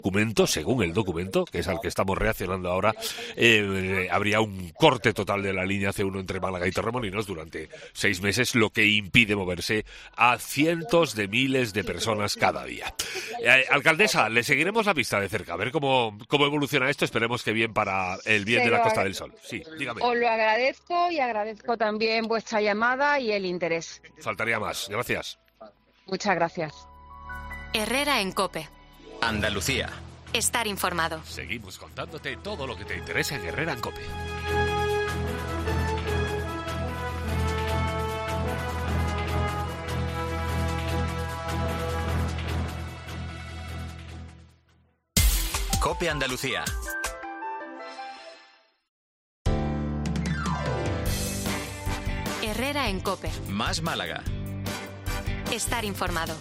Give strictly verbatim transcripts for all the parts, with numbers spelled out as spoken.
documento, según el documento, que es al que estamos reaccionando ahora, eh, habría un corte total de la línea C uno entre Málaga y Torremolinos durante seis meses, lo que impide moverse a cientos de miles de personas cada día. Eh, alcaldesa, le seguiremos la pista de cerca, a ver cómo, cómo evoluciona esto. Esperemos que bien para el bien de la Costa del Sol. Sí, dígame. Os lo agradezco y agradezco también vuestra llamada y el interés. Faltaría más. Gracias. Muchas gracias. Herrera en COPE. Andalucía. Estar informado. Seguimos contándote todo lo que te interesa en Herrera en COPE. COPE Andalucía. Herrera en COPE. Más Málaga. Estar informado.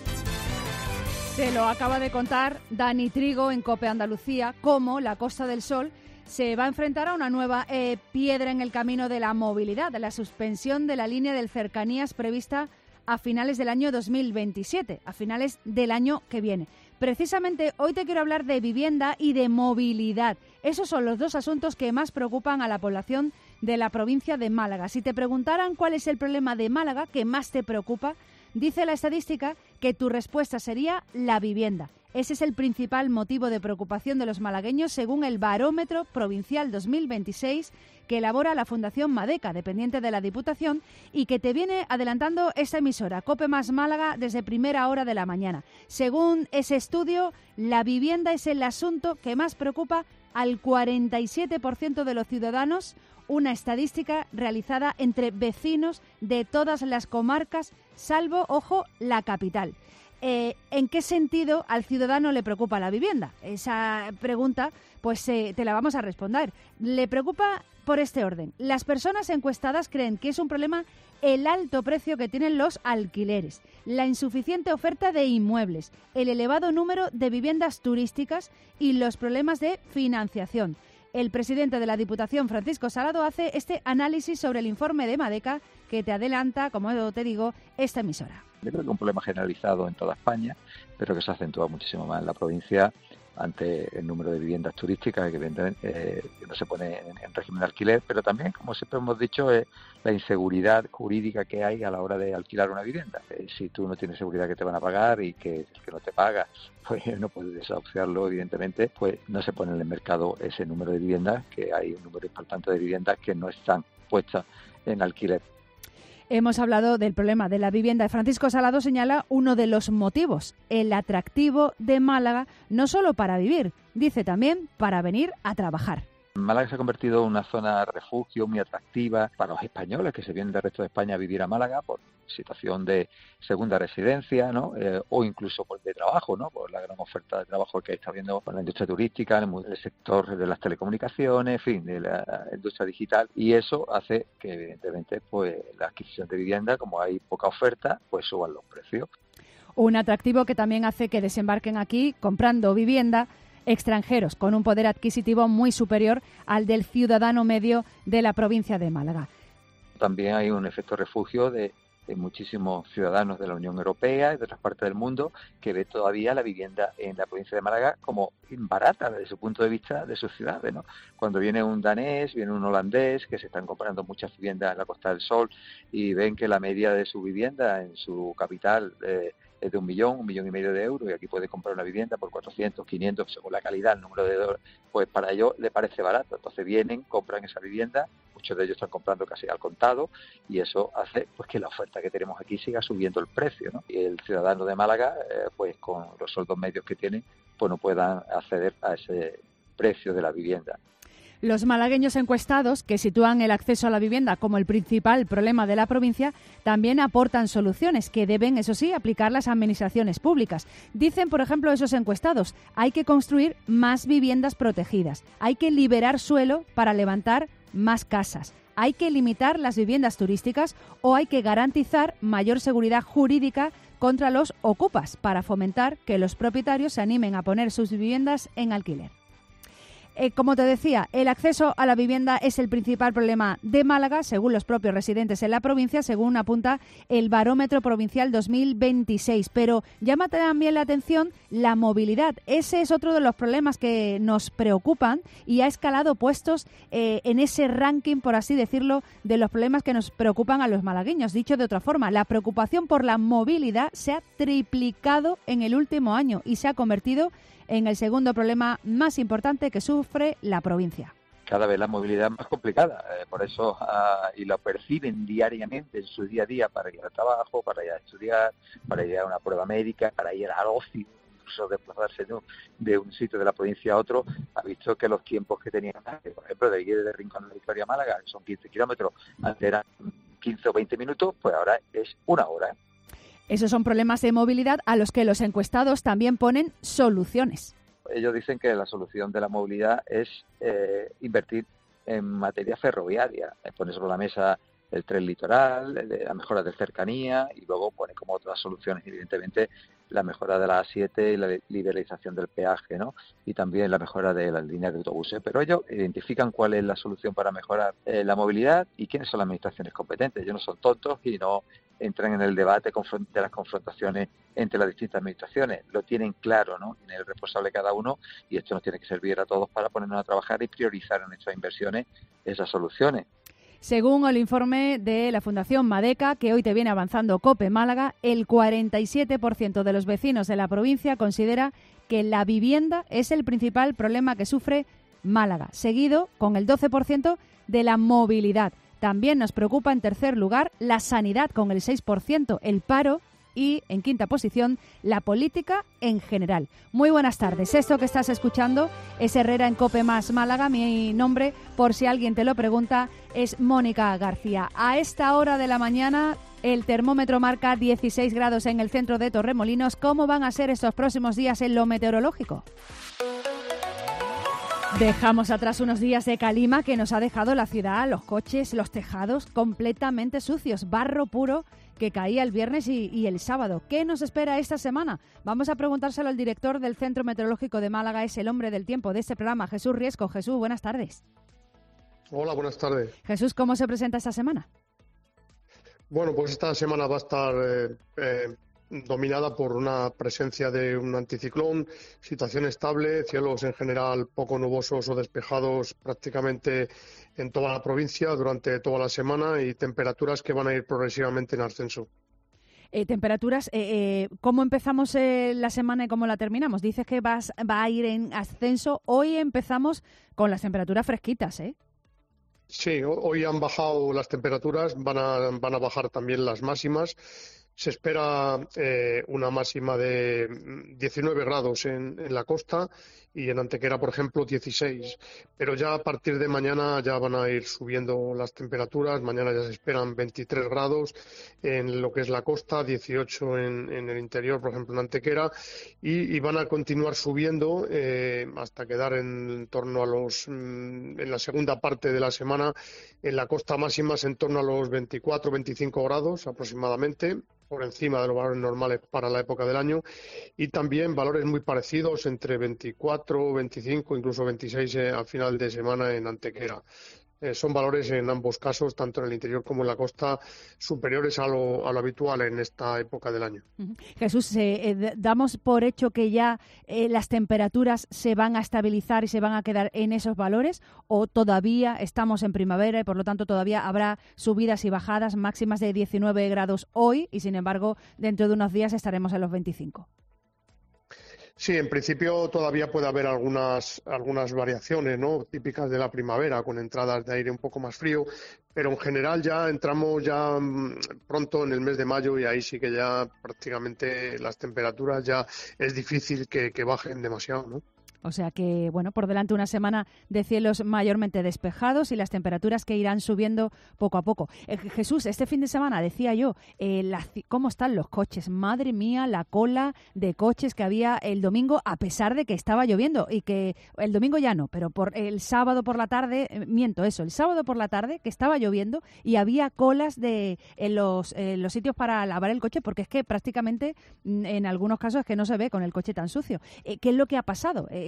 Se lo acaba de contar Dani Trigo en COPE Andalucía, cómo la Costa del Sol se va a enfrentar a una nueva eh, piedra en el camino de la movilidad, de la suspensión de la línea del Cercanías prevista a finales del año dos mil veintisiete, a finales del año que viene. Precisamente hoy te quiero hablar de vivienda y de movilidad. Esos son los dos asuntos que más preocupan a la población de la provincia de Málaga. Si te preguntaran cuál es el problema de Málaga que más te preocupa, dice la estadística que tu respuesta sería la vivienda. Ese es el principal motivo de preocupación de los malagueños según el Barómetro Provincial dos mil veintiséis que elabora la Fundación Madeca, dependiente de la Diputación, y que te viene adelantando esta emisora, COPE Más Málaga, desde primera hora de la mañana. Según ese estudio, la vivienda es el asunto que más preocupa al cuarenta y siete por ciento de los ciudadanos, una estadística realizada entre vecinos de todas las comarcas, salvo, ojo, la capital. Eh, ¿En qué sentido al ciudadano le preocupa la vivienda? Esa pregunta, pues eh, te la vamos a responder. Le preocupa por este orden. Las personas encuestadas creen que es un problema el alto precio que tienen los alquileres, la insuficiente oferta de inmuebles, el elevado número de viviendas turísticas y los problemas de financiación. El presidente de la Diputación, Francisco Salado, hace este análisis sobre el informe de Madeca que te adelanta, como te digo, esta emisora. Yo creo que es un problema generalizado en toda España, pero que se acentúa muchísimo más en la provincia ante el número de viviendas turísticas que evidentemente eh, no se pone en, en régimen de alquiler, pero también, como siempre hemos dicho, es la inseguridad jurídica que hay a la hora de alquilar una vivienda. Eh, si tú no tienes seguridad que te van a pagar y que el que no te paga, pues no puedes desahuciarlo, evidentemente, pues no se pone en el mercado ese número de viviendas, que hay un número importante de viviendas que no están puestas en alquiler. Hemos hablado del problema de la vivienda. Francisco Salado señala uno de los motivos, el atractivo de Málaga, no solo para vivir, dice también para venir a trabajar. Málaga se ha convertido en una zona refugio muy atractiva para los españoles que se vienen del resto de España a vivir a Málaga por situación de segunda residencia, ¿no? Eh, o incluso por de trabajo, ¿no? Por la gran oferta de trabajo que está habiendo con la industria turística, en el sector de las telecomunicaciones, en fin, de la industria digital, y eso hace que evidentemente pues la adquisición de vivienda, como hay poca oferta, pues suban los precios. Un atractivo que también hace que desembarquen aquí comprando vivienda extranjeros con un poder adquisitivo muy superior al del ciudadano medio de la provincia de Málaga. También hay un efecto refugio de, de muchísimos ciudadanos de la Unión Europea y de otras partes del mundo que ve todavía la vivienda en la provincia de Málaga como barata desde su punto de vista de sus ciudades, ¿no? Cuando viene un danés, viene un holandés que se están comprando muchas viviendas en la Costa del Sol y ven que la media de su vivienda en su capital eh, es de un millón, un millón y medio de euros y aquí puede comprar una vivienda por cuatrocientos, quinientos, según la calidad, el número de dólares, pues para ellos le parece barato. Entonces vienen, compran esa vivienda, muchos de ellos están comprando casi al contado y eso hace pues que la oferta que tenemos aquí siga subiendo el precio, ¿no? Y el ciudadano de Málaga, eh, pues con los sueldos medios que tiene, pues no puedan acceder a ese precio de la vivienda. Los malagueños encuestados, que sitúan el acceso a la vivienda como el principal problema de la provincia, también aportan soluciones que deben, eso sí, aplicar las administraciones públicas. Dicen, por ejemplo, esos encuestados, hay que construir más viviendas protegidas, hay que liberar suelo para levantar más casas, hay que limitar las viviendas turísticas o hay que garantizar mayor seguridad jurídica contra los ocupas para fomentar que los propietarios se animen a poner sus viviendas en alquiler. Eh, como te decía, el acceso a la vivienda es el principal problema de Málaga, según los propios residentes en la provincia, según apunta el Barómetro Provincial dos mil veintiséis. Pero llama también la atención la movilidad. Ese es otro de los problemas que nos preocupan y ha escalado puestos eh, en ese ranking, por así decirlo, de los problemas que nos preocupan a los malagueños. Dicho de otra forma, la preocupación por la movilidad se ha triplicado en el último año y se ha convertido en el segundo problema más importante que sufre la provincia. Cada vez la movilidad es más complicada, eh, por eso, uh, y lo perciben diariamente en su día a día para ir al trabajo, para ir a estudiar, para ir a una prueba médica, para ir al ocio, incluso desplazarse de un, de un sitio de la provincia a otro. Ha visto que los tiempos que tenían antes, por ejemplo, de ir de Rincón de Victoria a Málaga, que son quince kilómetros, antes eran quince o veinte minutos, pues ahora es una hora. Esos son problemas de movilidad a los que los encuestados también ponen soluciones. Ellos dicen que la solución de la movilidad es eh, invertir en materia ferroviaria, poner sobre la mesa el tren litoral, la mejora de cercanía y luego pone como otras soluciones, evidentemente, la mejora de la A siete y la liberalización del peaje, ¿no? Y también la mejora de las líneas de autobuses. Pero ellos identifican cuál es la solución para mejorar eh, la movilidad y quiénes son las administraciones competentes. Ellos no son tontos y no entran en el debate de las confrontaciones entre las distintas administraciones. Lo tienen claro, ¿no? Tienen el responsable cada uno y esto nos tiene que servir a todos para ponernos a trabajar y priorizar en nuestras inversiones esas soluciones. Según el informe de la Fundación Madeca, que hoy te viene avanzando COPE Málaga, el cuarenta y siete por ciento de los vecinos de la provincia considera que la vivienda es el principal problema que sufre Málaga, seguido con el doce por ciento de la movilidad. También nos preocupa, en tercer lugar, la sanidad, con el seis por ciento, el paro y, en quinta posición, la política en general. Muy buenas tardes. Esto que estás escuchando es Herrera en COPE Más Málaga. Mi nombre, por si alguien te lo pregunta, es Mónica García. A esta hora de la mañana el termómetro marca dieciséis grados en el centro de Torremolinos. ¿Cómo van a ser estos próximos días en lo meteorológico? Dejamos atrás unos días de calima que nos ha dejado la ciudad, los coches, los tejados completamente sucios, barro puro que caía el viernes y, y el sábado. ¿Qué nos espera esta semana? Vamos a preguntárselo al director del Centro Meteorológico de Málaga, es el hombre del tiempo de este programa, Jesús Riesco. Jesús, buenas tardes. Hola, buenas tardes. Jesús, ¿cómo se presenta esta semana? Bueno, pues esta semana va a estar eh, eh, dominada por una presencia de un anticiclón, situación estable, cielos en general poco nubosos o despejados prácticamente en toda la provincia durante toda la semana y temperaturas que van a ir progresivamente en ascenso. Eh, temperaturas, eh, eh, ¿cómo empezamos eh, la semana y cómo la terminamos? Dices que vas, va a ir en ascenso. Hoy empezamos con las temperaturas fresquitas, ¿eh? Sí, hoy han bajado las temperaturas, van a, van a bajar también las máximas. Se espera eh, una máxima de diecinueve grados en, en la costa y en Antequera, por ejemplo, dieciséis. Pero ya a partir de mañana ya van a ir subiendo las temperaturas. Mañana ya se esperan veintitrés grados en lo que es la costa, dieciocho en, en el interior, por ejemplo, en Antequera. Y, y van a continuar subiendo eh, hasta quedar en, en torno a los, en la segunda parte de la semana, en la costa máximas en torno a los veinticuatro, veinticinco grados aproximadamente, por encima de los valores normales para la época del año, y también valores muy parecidos entre veinticuatro, veinticinco, incluso veintiséis eh, al final de semana en Antequera. Eh, son valores en ambos casos, tanto en el interior como en la costa, superiores a lo, a lo habitual en esta época del año. Jesús, eh, eh, damos por hecho que ya eh, las temperaturas se van a estabilizar y se van a quedar en esos valores, o todavía estamos en primavera y por lo tanto todavía habrá subidas y bajadas máximas de diecinueve grados hoy y sin embargo dentro de unos días estaremos en los veinticinco. Sí, en principio todavía puede haber algunas algunas variaciones, ¿no?, típicas de la primavera, con entradas de aire un poco más frío, pero en general ya entramos ya pronto en el mes de mayo y ahí sí que ya prácticamente las temperaturas ya es difícil que, que bajen demasiado, ¿no? O sea que, bueno, por delante una semana de cielos mayormente despejados y las temperaturas que irán subiendo poco a poco. Eh, Jesús, este fin de semana, decía yo, eh, la, ¿cómo están los coches? Madre mía, la cola de coches que había el domingo, a pesar de que estaba lloviendo y que el domingo ya no, pero por el sábado por la tarde, eh, miento eso, el sábado por la tarde que estaba lloviendo y había colas de en los, eh, los sitios para lavar el coche, porque es que prácticamente en algunos casos es que no se ve con el coche tan sucio. Eh, ¿Qué es lo que ha pasado? Eh,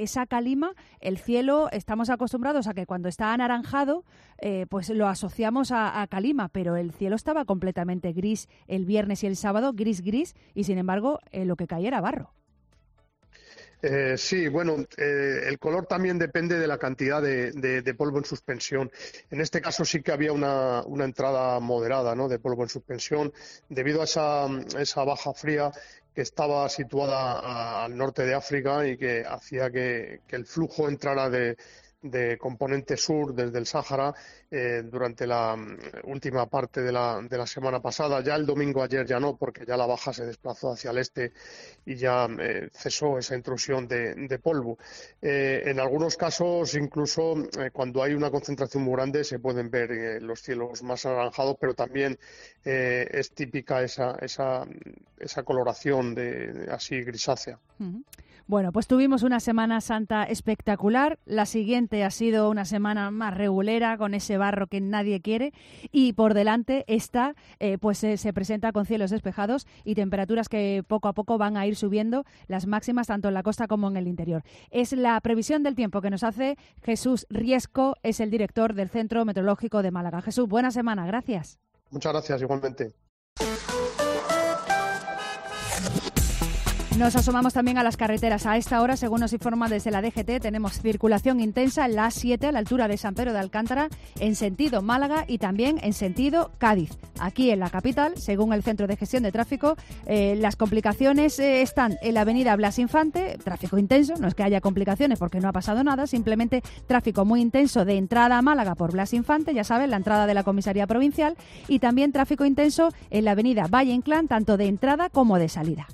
esa calima, el cielo, estamos acostumbrados a que cuando está anaranjado, eh, pues lo asociamos a, a calima, pero el cielo estaba completamente gris el viernes y el sábado, gris, gris, y sin embargo eh, lo que caía era barro. Eh, sí, bueno, eh, el color también depende de la cantidad de, de, de polvo en suspensión. En este caso sí que había una, una entrada moderada, ¿no?, de polvo en suspensión debido a esa, esa baja fría que estaba situada a, al norte de África y que hacía que, que el flujo entrara de, de componente sur desde el Sáhara eh, durante la última parte de la, de la semana pasada. Ya el domingo ayer ya no, porque ya la baja se desplazó hacia el este y ya eh, cesó esa intrusión de, de polvo. Eh, en algunos casos, incluso eh, cuando hay una concentración muy grande, se pueden ver eh, los cielos más anaranjados, pero también eh, es típica esa, esa, esa coloración de, de así grisácea. Uh-huh. Bueno, pues tuvimos una Semana Santa espectacular. La siguiente ha sido una semana más regulera, con ese barro que nadie quiere. Y por delante esta, eh, pues eh, se presenta con cielos despejados y temperaturas que poco a poco van a ir subiendo, las máximas tanto en la costa como en el interior. Es la previsión del tiempo que nos hace Jesús Riesco, es el director del Centro Meteorológico de Málaga. Jesús, buena semana, gracias. Muchas gracias, igualmente. Nos asomamos también a las carreteras. A esta hora, según nos informa desde la D G T, tenemos circulación intensa en la A siete a la altura de San Pedro de Alcántara en sentido Málaga y también en sentido Cádiz. Aquí en la capital, según el Centro de Gestión de Tráfico, eh, las complicaciones eh, están en la avenida Blas Infante, tráfico intenso, no es que haya complicaciones porque no ha pasado nada, simplemente tráfico muy intenso de entrada a Málaga por Blas Infante, ya saben, la entrada de la comisaría provincial, y también tráfico intenso en la avenida Valle Inclán, tanto de entrada como de salida.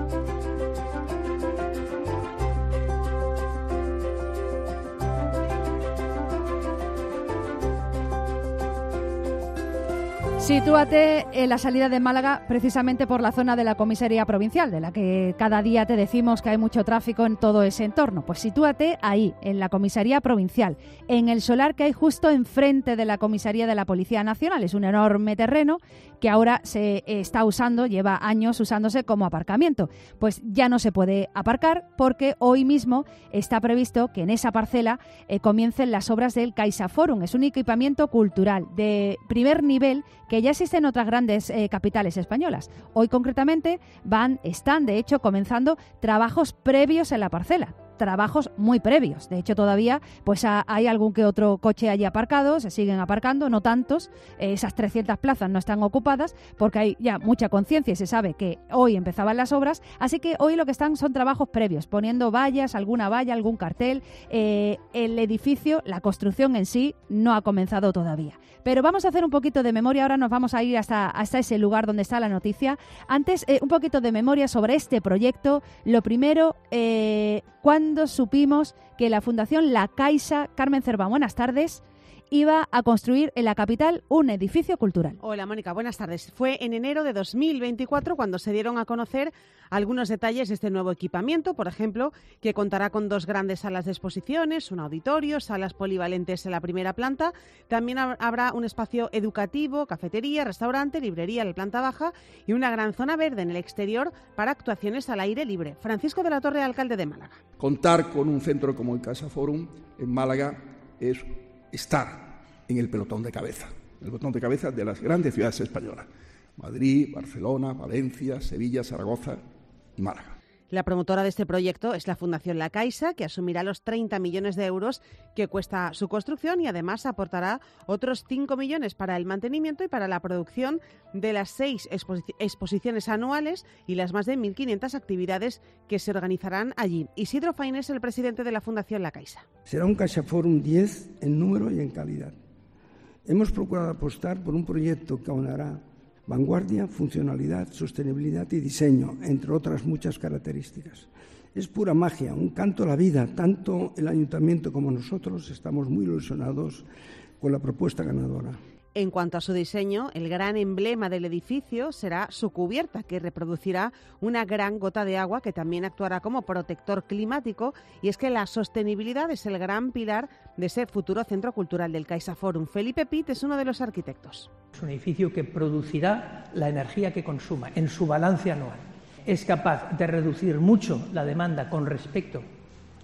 Sitúate en la salida de Málaga precisamente por la zona de la comisaría provincial, de la que cada día te decimos que hay mucho tráfico en todo ese entorno. Pues sitúate ahí, en la comisaría provincial, en el solar que hay justo enfrente de la comisaría de la Policía Nacional. Es un enorme terreno que ahora se está usando, lleva años usándose como aparcamiento. Pues ya no se puede aparcar porque hoy mismo está previsto que en esa parcela eh, comiencen las obras del CaixaForum. Es un equipamiento cultural de primer nivel que ya existe en otras grandes eh, capitales españolas. Hoy concretamente van, están de hecho comenzando trabajos previos en la parcela. Trabajos muy previos. De hecho, todavía pues a, hay algún que otro coche allí aparcado, se siguen aparcando, no tantos. Eh, esas trescientas plazas no están ocupadas porque hay ya mucha conciencia y se sabe que hoy empezaban las obras, así que hoy lo que están son trabajos previos, poniendo vallas, alguna valla, algún cartel. Eh, el edificio, la construcción en sí, no ha comenzado todavía. Pero vamos a hacer un poquito de memoria, ahora nos vamos a ir hasta, hasta ese lugar donde está la noticia. Antes, eh, un poquito de memoria sobre este proyecto. Lo primero, eh, cuando supimos que la Fundación La Caixa, Carmen Cerván, buenas tardes, iba a construir en la capital un edificio cultural. Hola, Mónica, buenas tardes. Fue en enero de dos mil veinticuatro cuando se dieron a conocer algunos detalles de este nuevo equipamiento, por ejemplo, que contará con dos grandes salas de exposiciones, un auditorio, salas polivalentes en la primera planta. También habrá un espacio educativo, cafetería, restaurante, librería en la planta baja y una gran zona verde en el exterior para actuaciones al aire libre. Francisco de la Torre, alcalde de Málaga. Contar con un centro como el CaixaForum en Málaga es estar en el pelotón de cabeza, el pelotón de cabeza de las grandes ciudades españolas: Madrid, Barcelona, Valencia, Sevilla, Zaragoza y Málaga. La promotora de este proyecto es la Fundación La Caixa, que asumirá los treinta millones de euros que cuesta su construcción y además aportará otros cinco millones para el mantenimiento y para la producción de las seis expo- exposiciones anuales y las más de mil quinientas actividades que se organizarán allí. Isidro Fain es el presidente de la Fundación La Caixa. Será un CaixaForum diez en número y en calidad. Hemos procurado apostar por un proyecto que aunará vanguardia, funcionalidad, sostenibilidad y diseño, entre otras muchas características. Es pura magia, un canto a la vida. Tanto el Ayuntamiento como nosotros estamos muy ilusionados con la propuesta ganadora. En cuanto a su diseño, el gran emblema del edificio será su cubierta, que reproducirá una gran gota de agua que también actuará como protector climático, y es que la sostenibilidad es el gran pilar de ese futuro centro cultural del CaixaForum. Felipe Pitt es uno de los arquitectos. Es un edificio que producirá la energía que consuma en su balance anual. Es capaz de reducir mucho la demanda con respecto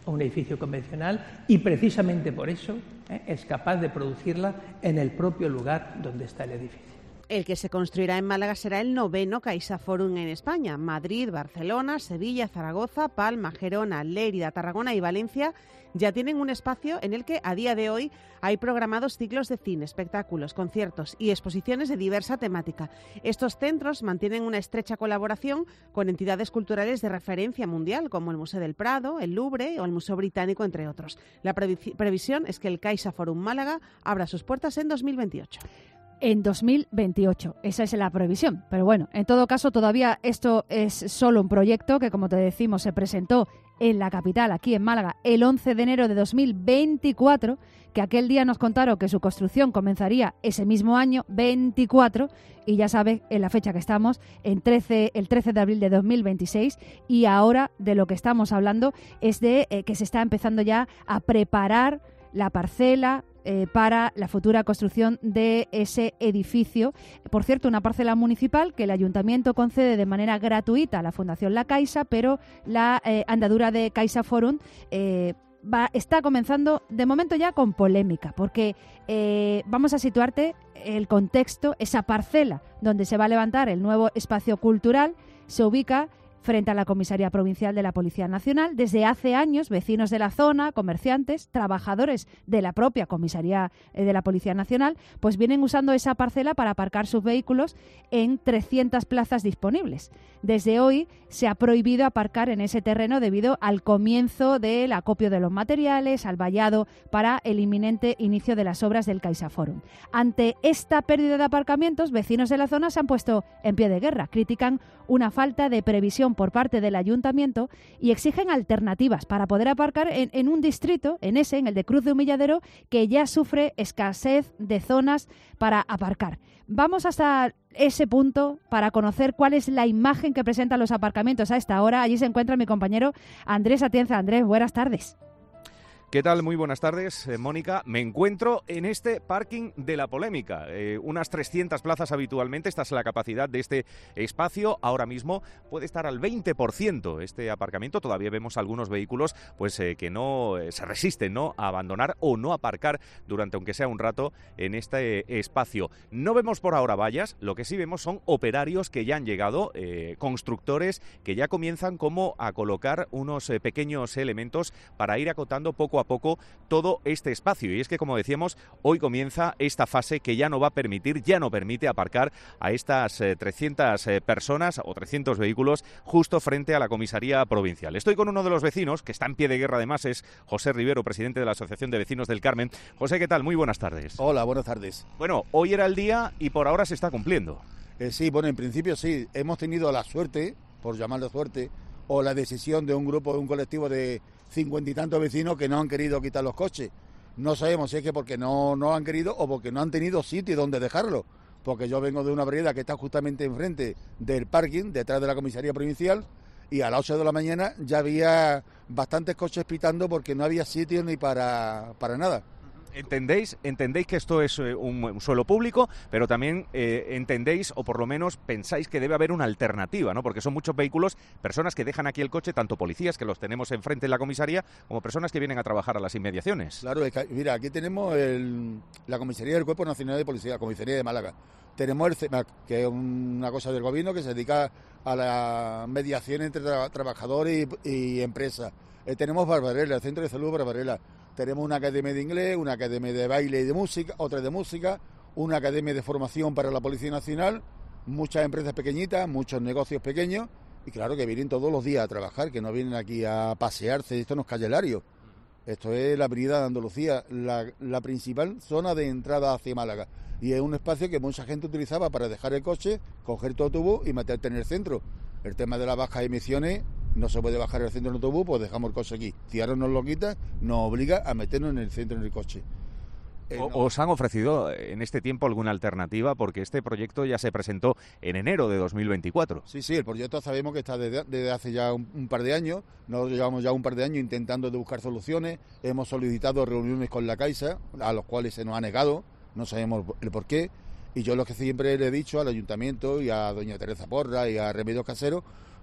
a un edificio convencional y precisamente por eso ¿eh? es capaz de producirla en el propio lugar donde está el edificio. El que se construirá en Málaga será el noveno CaixaForum en España. Madrid, Barcelona, Sevilla, Zaragoza, Palma, Gerona, Lérida, Tarragona y Valencia ya tienen un espacio en el que a día de hoy hay programados ciclos de cine, espectáculos, conciertos y exposiciones de diversa temática. Estos centros mantienen una estrecha colaboración con entidades culturales de referencia mundial como el Museo del Prado, el Louvre o el Museo Británico, entre otros. La previ- previsión es que el CaixaForum Málaga abra sus puertas en dos mil veintiocho. En dos mil veintiocho, esa es la previsión. Pero bueno, en todo caso, todavía esto es solo un proyecto que, como te decimos, se presentó en la capital, aquí en Málaga, el once de enero de dos mil veinticuatro, que aquel día nos contaron que su construcción comenzaría ese mismo año, veinticuatro, y ya sabes, en la fecha que estamos, en trece, el trece de abril de dos mil veintiséis, y ahora de lo que estamos hablando es de eh, que se está empezando ya a preparar la parcela eh, para la futura construcción de ese edificio. Por cierto, una parcela municipal que el Ayuntamiento concede de manera gratuita a la Fundación La Caixa, pero la eh, andadura de CaixaForum eh, va, está comenzando de momento ya con polémica, porque eh, vamos a situarte el contexto. Esa parcela donde se va a levantar el nuevo espacio cultural se ubica frente a la Comisaría Provincial de la Policía Nacional. Desde hace años, vecinos de la zona, comerciantes, trabajadores de la propia Comisaría de la Policía Nacional, pues vienen usando esa parcela para aparcar sus vehículos en trescientas plazas disponibles. Desde hoy se ha prohibido aparcar en ese terreno debido al comienzo del acopio de los materiales, al vallado para el inminente inicio de las obras del CaixaForum. Ante esta pérdida de aparcamientos, vecinos de la zona se han puesto en pie de guerra, critican una falta de previsión por parte del Ayuntamiento y exigen alternativas para poder aparcar en, en un distrito, en ese, en el de Cruz de Humilladero, que ya sufre escasez de zonas para aparcar. Vamos hasta ese punto para conocer cuál es la imagen que presentan los aparcamientos a esta hora. Allí se encuentra mi compañero Andrés Atienza. Andrés, buenas tardes. ¿Qué tal? Muy buenas tardes, eh, Mónica. Me encuentro en este parking de la polémica. Eh, unas trescientas plazas habitualmente. Esta es la capacidad de este espacio. Ahora mismo puede estar al veinte por ciento este aparcamiento. Todavía vemos algunos vehículos pues eh, que no eh, se resisten, ¿no?, a abandonar o no aparcar durante, aunque sea un rato, en este eh, espacio. No vemos por ahora vallas. Lo que sí vemos son operarios que ya han llegado, eh, constructores que ya comienzan como a colocar unos eh, pequeños elementos para ir acotando poco a poco todo este espacio. Y es que, como decíamos, hoy comienza esta fase que ya no va a permitir, ya no permite aparcar a estas eh, trescientas eh, personas o trescientos vehículos justo frente a la comisaría provincial. Estoy con uno de los vecinos, que está en pie de guerra además, es José Rivero, presidente de la Asociación de Vecinos del Carmen. José, ¿qué tal? Muy buenas tardes. Hola, buenas tardes. Bueno, hoy era el día y por ahora se está cumpliendo. Eh, sí, bueno, en principio sí. Hemos tenido la suerte, por llamarlo suerte, o la decisión de un grupo, de un colectivo de cincuenta y tantos vecinos que no han querido quitar los coches. No sabemos si es que porque no, no han querido o porque no han tenido sitio donde dejarlo. Porque yo vengo de una vereda que está justamente enfrente del parking, detrás de la comisaría provincial, y a las ocho de la mañana ya había bastantes coches pitando porque no había sitio ni para, para nada. ¿Entendéis, entendéis que esto es eh, un, un suelo público, pero también eh, entendéis, o por lo menos pensáis que debe haber una alternativa, ¿no? Porque son muchos vehículos, personas que dejan aquí el coche, tanto policías, que los tenemos enfrente en la comisaría, como personas que vienen a trabajar a las inmediaciones. Claro, es que, mira, aquí tenemos el, la comisaría del Cuerpo Nacional de Policía, la comisaría de Málaga. Tenemos el C E M A C, que es una cosa del gobierno que se dedica a la mediación entre tra- trabajadores y, y empresas. Eh, tenemos Barbarella, el Centro de Salud Barbarella. Tenemos una academia de inglés, una academia de baile y de música, otra de música, una academia de formación para la Policía Nacional, muchas empresas pequeñitas, muchos negocios pequeños, y claro que vienen todos los días a trabajar, que no vienen aquí a pasearse. Esto no es Calle Lario, esto es la avenida de Andalucía, la, la principal zona de entrada hacia Málaga, y es un espacio que mucha gente utilizaba para dejar el coche, coger tu autobús y meterte en el centro. El tema de las bajas emisiones, no se puede bajar el centro en autobús, pues dejamos el coche aquí. Si ahora nos lo quita, nos obliga a meternos en el centro en el coche. Eh, no. ¿Os han ofrecido en este tiempo alguna alternativa? Porque este proyecto ya se presentó en enero de dos mil veinticuatro. Sí, sí, el proyecto sabemos que está desde, desde hace ya un, un par de años. Nosotros llevamos ya un par de años intentando de buscar soluciones. Hemos solicitado reuniones con la Caixa, a los cuales se nos ha negado. No sabemos el por qué. Y yo lo que siempre le he dicho al Ayuntamiento y a doña Teresa Porra y a Remedios Caseros,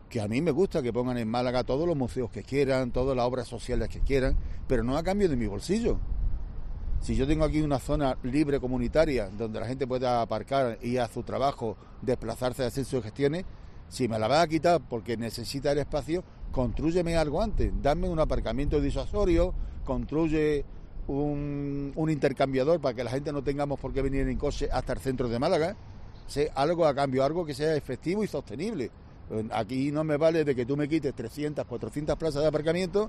que a mí me gusta que pongan en Málaga todos los museos que quieran, todas las obras sociales que quieran, pero no a cambio de mi bolsillo. Si yo tengo aquí una zona libre comunitaria donde la gente pueda aparcar, ir a su trabajo, desplazarse, hacer sus gestiones, si me la vas a quitar porque necesita el espacio, constrúyeme algo antes, dame un aparcamiento disuasorio, construye un, un intercambiador para que la gente no tengamos por qué venir en coche hasta el centro de Málaga, sé, algo a cambio, algo que sea efectivo y sostenible. Aquí no me vale de que tú me quites trescientas, cuatrocientas plazas de aparcamiento,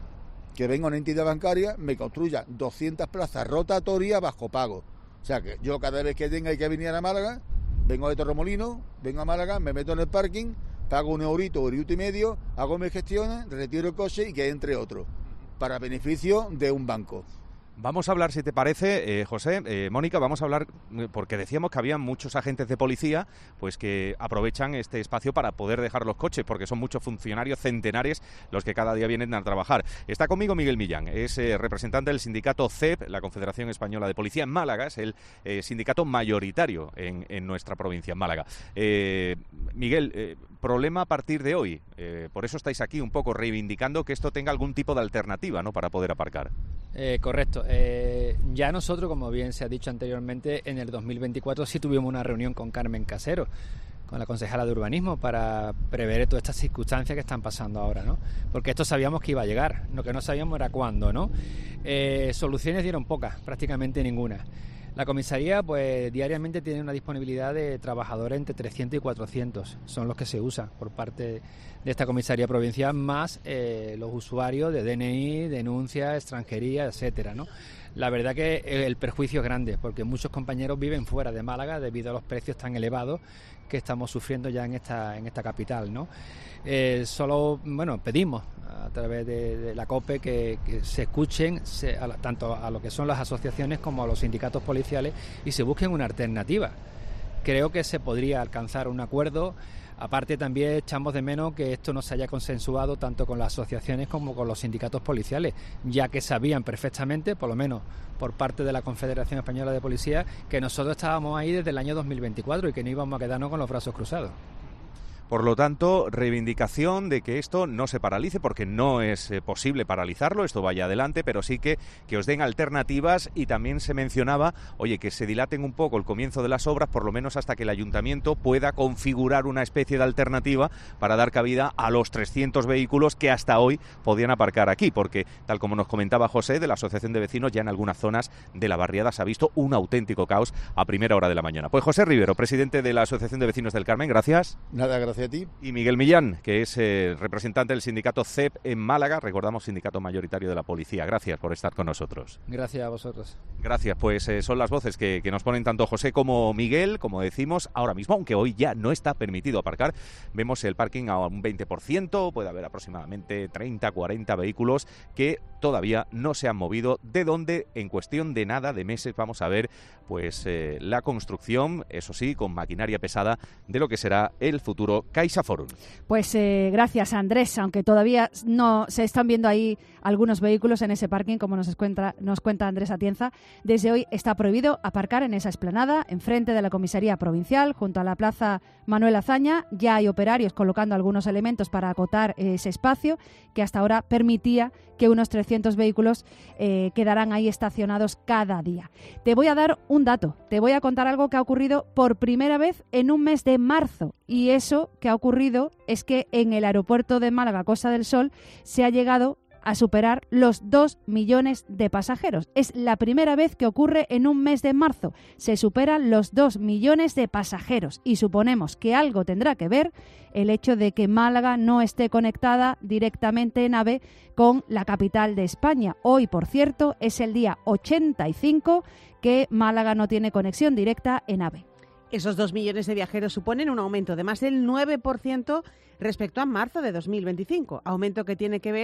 que venga una entidad bancaria, me construya doscientas plazas rotatorias bajo pago. O sea que yo cada vez que tenga que venir a Málaga, vengo de Torremolinos, vengo a Málaga, me meto en el parking, pago un eurito, eurito y medio, hago mis gestiones, retiro el coche y que entre otro, para beneficio de un banco. Vamos a hablar, si te parece, eh, José, eh, Mónica, vamos a hablar, porque decíamos que había muchos agentes de policía pues que aprovechan este espacio para poder dejar los coches, porque son muchos funcionarios centenares los que cada día vienen a trabajar. Está conmigo Miguel Millán, es eh, representante del sindicato C E P, la Confederación Española de Policía en Málaga, es el eh, sindicato mayoritario en, en nuestra provincia, en Málaga. Eh, Miguel, eh, problema a partir de hoy, eh, por eso estáis aquí un poco reivindicando que esto tenga algún tipo de alternativa, ¿no?, para poder aparcar. Eh, correcto. Eh, ya nosotros, como bien se ha dicho anteriormente, en el dos mil veinticuatro sí tuvimos una reunión con Carmen Casero, con la concejala de Urbanismo, para prever todas estas circunstancias que están pasando ahora, ¿no? Porque esto sabíamos que iba a llegar, lo que no sabíamos era cuándo, ¿no? Eh, soluciones dieron pocas, prácticamente ninguna. La comisaría, pues diariamente tiene una disponibilidad de trabajadores entre trescientos y cuatrocientos, son los que se usan por parte de esta comisaría provincial, más eh, los usuarios de D N I, denuncias, extranjería, etcétera, ¿no? La verdad que el perjuicio es grande, porque muchos compañeros viven fuera de Málaga debido a los precios tan elevados que estamos sufriendo ya en esta en esta capital, ¿no? Eh, solo, bueno, pedimos a través de, de la COPE que, que se escuchen se, a la, tanto a lo que son las asociaciones como a los sindicatos policiales y se busquen una alternativa. Creo que se podría alcanzar un acuerdo. Aparte, también echamos de menos que esto no se haya consensuado tanto con las asociaciones como con los sindicatos policiales, ya que sabían perfectamente, por lo menos por parte de la Confederación Española de Policía, que nosotros estábamos ahí desde el año dos mil veinticuatro y que no íbamos a quedarnos con los brazos cruzados. Por lo tanto, reivindicación de que esto no se paralice, porque no es eh, posible paralizarlo, esto vaya adelante, pero sí que, que os den alternativas, y también se mencionaba, oye, que se dilaten un poco el comienzo de las obras, por lo menos hasta que el ayuntamiento pueda configurar una especie de alternativa para dar cabida a los trescientos vehículos que hasta hoy podían aparcar aquí, porque, tal como nos comentaba José, de la Asociación de Vecinos, ya en algunas zonas de la barriada se ha visto un auténtico caos a primera hora de la mañana. Pues José Rivero, presidente de la Asociación de Vecinos del Carmen, gracias. Nada, gracias a ti. Y Miguel Millán, que es eh, representante del sindicato C E P en Málaga, recordamos, sindicato mayoritario de la policía. Gracias por estar con nosotros. Gracias a vosotros. Gracias, pues eh, son las voces que, que nos ponen tanto José como Miguel, como decimos ahora mismo, aunque hoy ya no está permitido aparcar. Vemos el parking a un veinte por ciento, puede haber aproximadamente treinta, cuarenta vehículos que todavía no se han movido, de donde en cuestión de nada, de meses, vamos a ver pues eh, la construcción, eso sí, con maquinaria pesada, de lo que será el futuro CaixaForum. Pues eh, gracias, Andrés, aunque todavía no se están viendo ahí algunos vehículos en ese parking, como nos cuenta, nos cuenta Andrés Atienza. Desde hoy está prohibido aparcar en esa explanada, enfrente de la comisaría provincial, junto a la plaza Manuel Azaña. Ya hay operarios colocando algunos elementos para acotar ese espacio, que hasta ahora permitía que unos trescientos vehículos eh, quedarán ahí estacionados cada día. Te voy a dar un dato, te voy a contar algo que ha ocurrido por primera vez en un mes de marzo, y eso que ha ocurrido es que en el aeropuerto de Málaga, Costa del Sol, se ha llegado a superar los dos millones de pasajeros. Es la primera vez que ocurre en un mes de marzo. Se superan los dos millones de pasajeros y suponemos que algo tendrá que ver el hecho de que Málaga no esté conectada directamente en AVE con la capital de España. Hoy, por cierto, es el día ochenta y cinco que Málaga no tiene conexión directa en AVE. Esos dos millones de viajeros suponen un aumento de más del nueve por ciento respecto a marzo de dos mil veinticinco, aumento que tiene que ver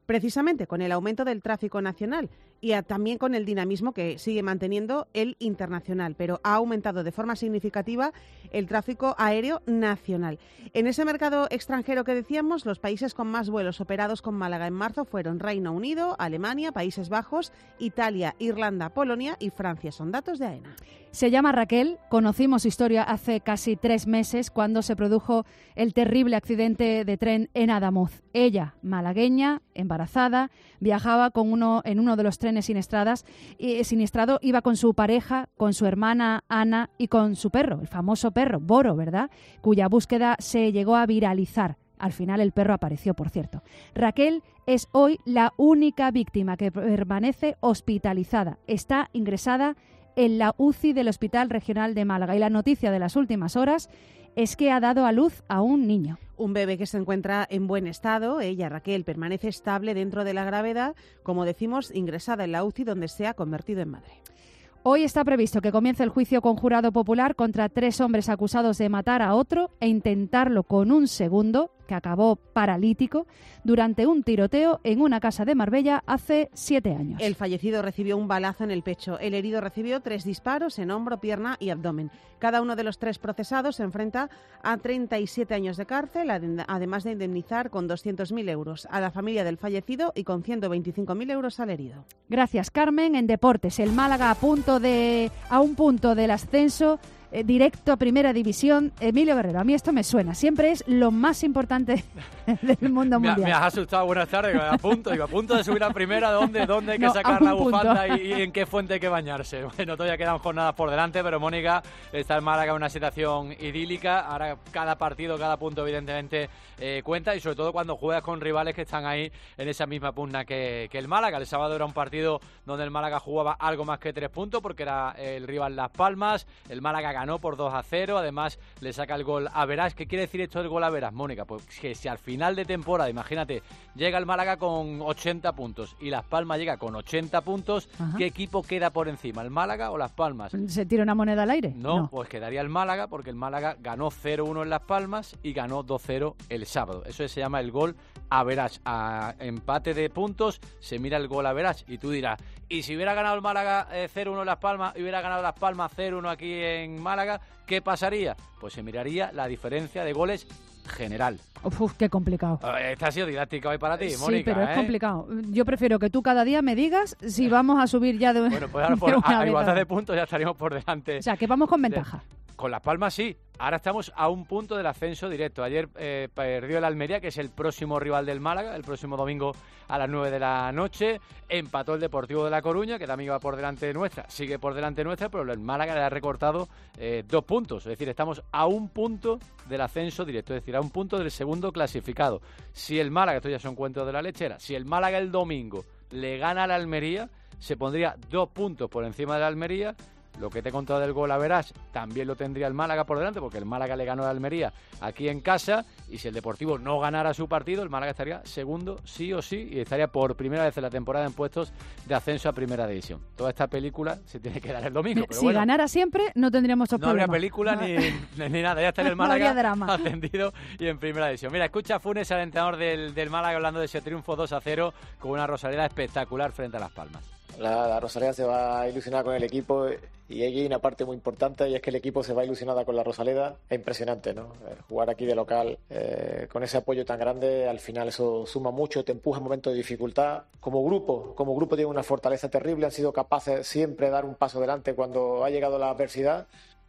precisamente con el aumento del tráfico nacional y a, también con el dinamismo que sigue manteniendo el internacional, pero ha aumentado de forma significativa el tráfico aéreo nacional. En ese mercado extranjero que decíamos, los países con más vuelos operados con Málaga en marzo fueron Reino Unido, Alemania, Países Bajos, Italia, Irlanda, Polonia y Francia. Son datos de AENA. Se llama Raquel, conocimos su historia hace casi tres meses cuando se produjo el terrible accidente de tren en Adamuz. Ella, malagueña, embarazada, viajaba con uno, en uno de los trenes siniestradas, y, siniestrado, iba con su pareja, con su hermana Ana y con su perro, el famoso perro, Boro, ¿verdad?, cuya búsqueda se llegó a viralizar. Al final el perro apareció, por cierto. Raquel es hoy la única víctima que permanece hospitalizada. Está ingresada en la U C I del Hospital Regional de Málaga y la noticia de las últimas horas es que ha dado a luz a un niño. Un bebé que se encuentra en buen estado. Ella, Raquel, permanece estable dentro de la gravedad, como decimos, ingresada en la U C I donde se ha convertido en madre. Hoy está previsto que comience el juicio con jurado popular contra tres hombres acusados de matar a otro e intentarlo con un segundo, que acabó paralítico, durante un tiroteo en una casa de Marbella hace siete años. El fallecido recibió un balazo en el pecho. El herido recibió tres disparos en hombro, pierna y abdomen. Cada uno de los tres procesados se enfrenta a treinta y siete años de cárcel, además de indemnizar con doscientos mil euros a la familia del fallecido y con ciento veinticinco mil euros al herido. Gracias, Carmen. En deportes, el Málaga a punto de a un punto del ascenso eh, directo a Primera División. Emilio Guerrero, a mí esto me suena. Siempre es lo más importante del mundo me, mundial. Me has asustado. Buenas tardes. A punto, digo, a punto de subir a Primera. ¿Dónde, dónde hay que no, sacar la bufanda y, y en qué fuente hay que bañarse? Bueno, todavía quedan jornadas por delante, pero Mónica, está en Málaga en una situación idílica. Ahora cada partido, cada punto evidentemente eh, cuenta, y sobre todo cuando juegas con rivales que están ahí en esa misma pugna que, que el Málaga. El sábado era un partido donde el Málaga jugaba algo más que tres puntos porque era el rival Las Palmas. El Málaga ganó por dos a cero, además le saca el gol a Verás. ¿Qué quiere decir esto del gol a Verás, Mónica? Pues que si al final de temporada, imagínate, llega el Málaga con ochenta puntos y Las Palmas llega con ochenta puntos, ajá, ¿qué equipo queda por encima, el Málaga o Las Palmas? ¿Se tira una moneda al aire? No, no. pues quedaría el Málaga, porque el Málaga ganó cero uno en Las Palmas y ganó dos cero el sábado. Eso se llama el gol a Verás. A empate de puntos se mira el gol a Verás y tú dirás, ¿y si hubiera ganado el Málaga eh, cero uno en Las Palmas y hubiera ganado Las Palmas cero uno aquí en Málaga, qué pasaría? Pues se miraría la diferencia de goles general. Uf, uf, qué complicado. Esta ha sido didáctica hoy para ti, sí, Mónica. Sí, pero ¿eh? es complicado. Yo prefiero que tú cada día me digas si vamos a subir ya de, bueno, pues ahora por, de a, a igualdad de puntos ya estaríamos por delante. O sea, que vamos con ventaja. De, con Las Palmas sí. Ahora estamos a un punto del ascenso directo. Ayer eh, perdió el Almería, que es el próximo rival del Málaga, el próximo domingo a las nueve de la noche. Empató el Deportivo de La Coruña, que también iba por delante nuestra. Sigue por delante nuestra, pero el Málaga le ha recortado eh, dos puntos. Es decir, estamos a un punto del ascenso directo, es decir, a un punto del segundo clasificado. Si el Málaga, esto ya son cuentos de la lechera, si el Málaga el domingo le gana a la Almería, se pondría dos puntos por encima de la Almería. Lo que te he contado del gol a Verás también lo tendría el Málaga por delante, porque el Málaga le ganó a Almería aquí en casa, y si el Deportivo no ganara su partido, el Málaga estaría segundo sí o sí y estaría por primera vez en la temporada en puestos de ascenso a Primera División. Toda esta película se tiene que dar el domingo. Pero si bueno, ganara siempre, no tendríamos estos no problemas. habría película no. ni, ni nada, ya estaría el Málaga no habría drama. ascendido y en Primera División. Mira, escucha a Funes, al entrenador del, del Málaga, hablando de ese triunfo dos a cero con una Rosaleda espectacular frente a Las Palmas. La, la Rosaleda se va ilusionada con el equipo, y hay una parte muy importante, y es que el equipo se va ilusionada con la Rosaleda. Es impresionante, ¿no? Eh, jugar aquí de local eh, con ese apoyo tan grande, al final eso suma mucho, te empuja en momentos de dificultad. Como grupo, como grupo tiene una fortaleza terrible, han sido capaces siempre de dar un paso adelante cuando ha llegado la adversidad.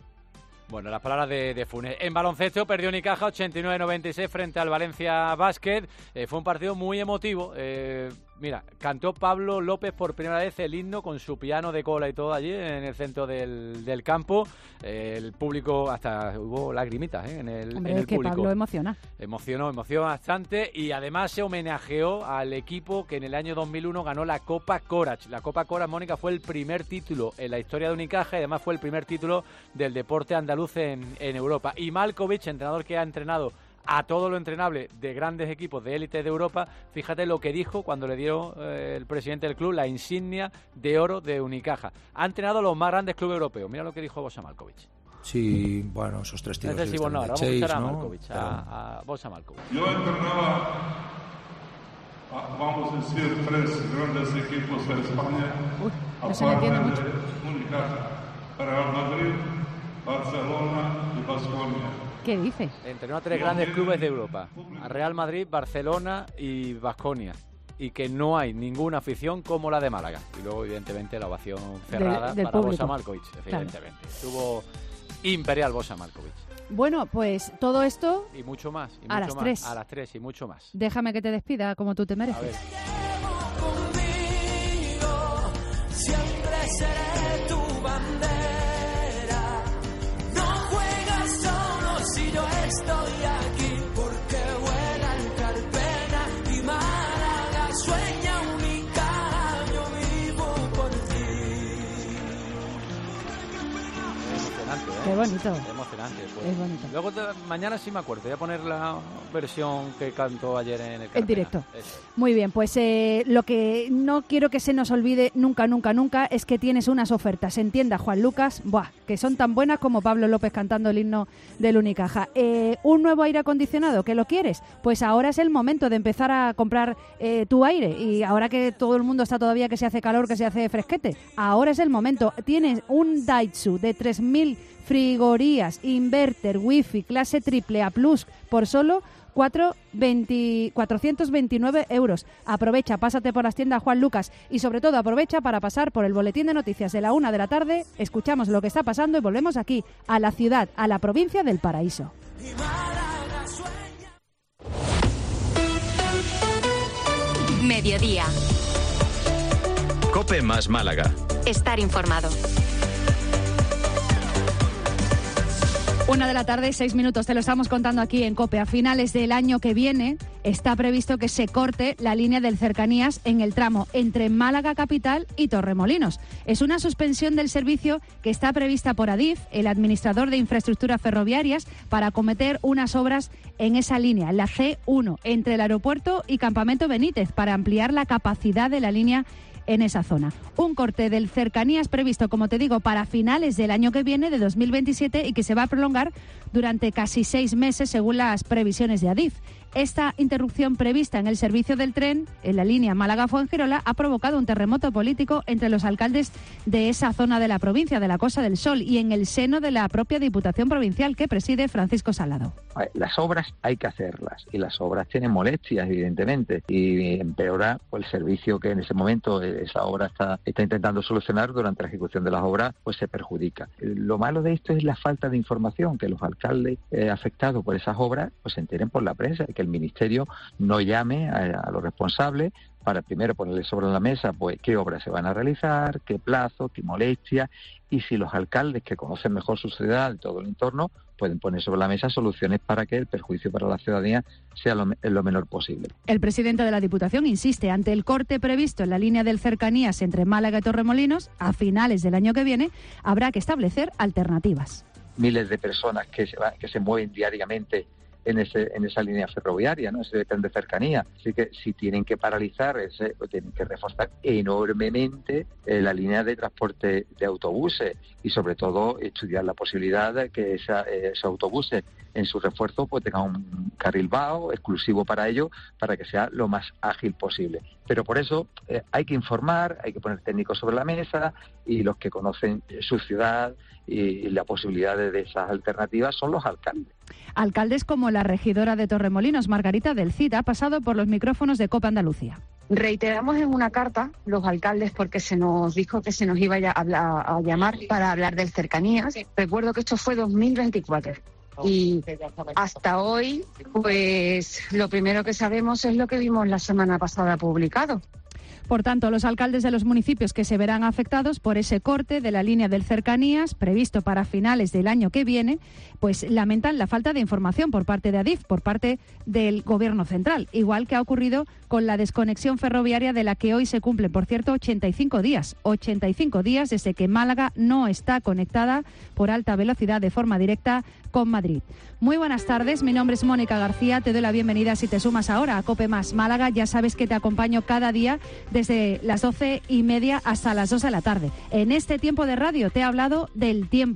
Bueno, las palabras de, de Funes. En baloncesto perdió Unicaja ochenta y nueve noventa y seis frente al Valencia Basket. Eh, fue un partido muy emotivo. Eh, mira, cantó Pablo López por primera vez el himno con su piano de cola y todo allí en el centro del, del campo. Eh, el público, hasta hubo lagrimitas ¿eh? en el, Hombre, en el es que público. Pablo emociona. Emocionó, emocionó bastante, y además se homenajeó al equipo que en el año dos mil uno ganó la Copa Corach. La Copa Corach, Mónica, fue el primer título en la historia de Unicaja y además fue el primer título del deporte andaluz en, en Europa. Y Malkovich, entrenador que ha entrenado a todo lo entrenable de grandes equipos de élite de Europa, fíjate lo que dijo cuando le dio eh, el presidente del club la insignia de oro de Unicaja. Ha entrenado a los más grandes clubes europeos. Mira lo que dijo Bosa Malkovich. Sí, bueno, esos tres tíos. Sí, bueno, ahora vamos a escuchar a ¿no? Malkovich, a, a Bosa Malkovich. Yo entrenaba vamos a decir tres grandes equipos de España, Uy, no se me entiende mucho. Unicaja, Real Madrid, Barcelona y Baskonia. ¿Qué dice? Entrenó a tres grandes clubes de Europa, a Real Madrid, Barcelona y Baskonia, y que no hay ninguna afición como la de Málaga. Y luego, evidentemente, la ovación cerrada del, del para público. Bosa Markovic, evidentemente. Claro. Estuvo imperial Bosa Markovic. Bueno, pues todo esto Y mucho más. Y a mucho las más, tres. A las tres y mucho más. Déjame que te despida como tú te mereces. Siempre seré tu bandera. No juegas solo si yo estoy aquí, porque vuela el Carpena y Málaga sueña única. Yo vivo por ti. Emocionante, ¿eh? Qué bonito. Emocionante. Pues. Es bonito. Luego de- mañana sí me acuerdo. Voy a poner la versión que cantó ayer en el En Carpena. directo. Eso. Muy bien, pues eh, lo que no quiero que se nos olvide nunca, nunca, nunca es que tienes unas ofertas en tienda Juan Lucas, buah, que son tan buenas como Pablo López cantando el himno del Unicaja. Eh, ¿Un nuevo aire acondicionado? ¿Que lo quieres? Pues ahora es el momento de empezar a comprar eh, tu aire. Y ahora que todo el mundo está todavía que se hace calor, que se hace fresquete, ahora es el momento. Tienes un Daitsu de tres mil frigorías, inverter, wifi, clase triple A plus por solo cuatrocientos veintinueve euros. Aprovecha, pásate por las tiendas Juan Lucas y sobre todo aprovecha para pasar por el boletín de noticias de la una de la tarde. Escuchamos lo que está pasando y volvemos aquí, a la ciudad, a la provincia del Paraíso. Mediodía. Cope más Málaga. Estar informado. Una de la tarde, seis minutos, te lo estamos contando aquí en COPE. A finales del año que viene está previsto que se corte la línea del Cercanías en el tramo entre Málaga Capital y Torremolinos. Es una suspensión del servicio que está prevista por Adif, el administrador de infraestructuras ferroviarias, para acometer unas obras en esa línea, en la C uno, entre el aeropuerto y Campamento Benítez, para ampliar la capacidad de la línea en esa zona. Un corte del Cercanías previsto, como te digo, para finales del año que viene, de dos mil veintisiete, y que se va a prolongar durante casi seis meses, según las previsiones de Adif. Esta interrupción prevista en el servicio del tren, en la línea Málaga-Fuengirola, ha provocado un terremoto político entre los alcaldes de esa zona de la provincia, de la Costa del Sol, y en el seno de la propia Diputación Provincial que preside Francisco Salado. Las obras hay que hacerlas y las obras tienen molestias, evidentemente, y empeora pues, el servicio que en ese momento esa obra está, está intentando solucionar. Durante la ejecución de las obras pues se perjudica. Lo malo de esto es la falta de información, que los alcaldes eh, afectados por esas obras pues se enteren por la prensa, que el Ministerio no llame a, a los responsables para primero ponerle sobre la mesa pues qué obras se van a realizar, qué plazo, qué molestia, y si los alcaldes que conocen mejor su ciudad y todo el entorno pueden poner sobre la mesa soluciones para que el perjuicio para la ciudadanía sea lo, lo menor posible. El presidente de la Diputación insiste, ante el corte previsto en la línea del Cercanías entre Málaga y Torremolinos, a finales del año que viene, habrá que establecer alternativas. Miles de personas que se, va, que se mueven diariamente en ese en esa línea ferroviaria, ¿no? Ese tren de cercanía. Así que si tienen que paralizar, ese, tienen que reforzar enormemente eh, la línea de transporte de autobuses y sobre todo estudiar la posibilidad de que esa, eh, esos autobuses en su refuerzo pues tengan un carril vago exclusivo para ello, para que sea lo más ágil posible. Pero por eso eh, hay que informar, hay que poner técnicos sobre la mesa, y los que conocen su ciudad y, y la posibilidad de, de esas alternativas son los alcaldes. Alcaldes como la regidora de Torremolinos, Margarita del Cid, ha pasado por los micrófonos de COPE Andalucía. Reiteramos en una carta los alcaldes porque se nos dijo que se nos iba a, hablar, a llamar para hablar del Cercanías. Recuerdo que esto fue dos mil veinticuatro. Y hasta hoy, pues lo primero que sabemos es lo que vimos la semana pasada publicado. Por tanto, los alcaldes de los municipios que se verán afectados por ese corte de la línea del Cercanías, previsto para finales del año que viene, pues lamentan la falta de información por parte de Adif, por parte del Gobierno central, igual que ha ocurrido con la desconexión ferroviaria, de la que hoy se cumplen, por cierto, ochenta y cinco días. ochenta y cinco días desde que Málaga no está conectada por alta velocidad de forma directa con Madrid. Muy buenas tardes, mi nombre es Mónica García, te doy la bienvenida si te sumas ahora a COPE Más Málaga. Ya sabes que te acompaño cada día desde las doce y media hasta las dos de la tarde. En este tiempo de radio te he hablado del tiempo.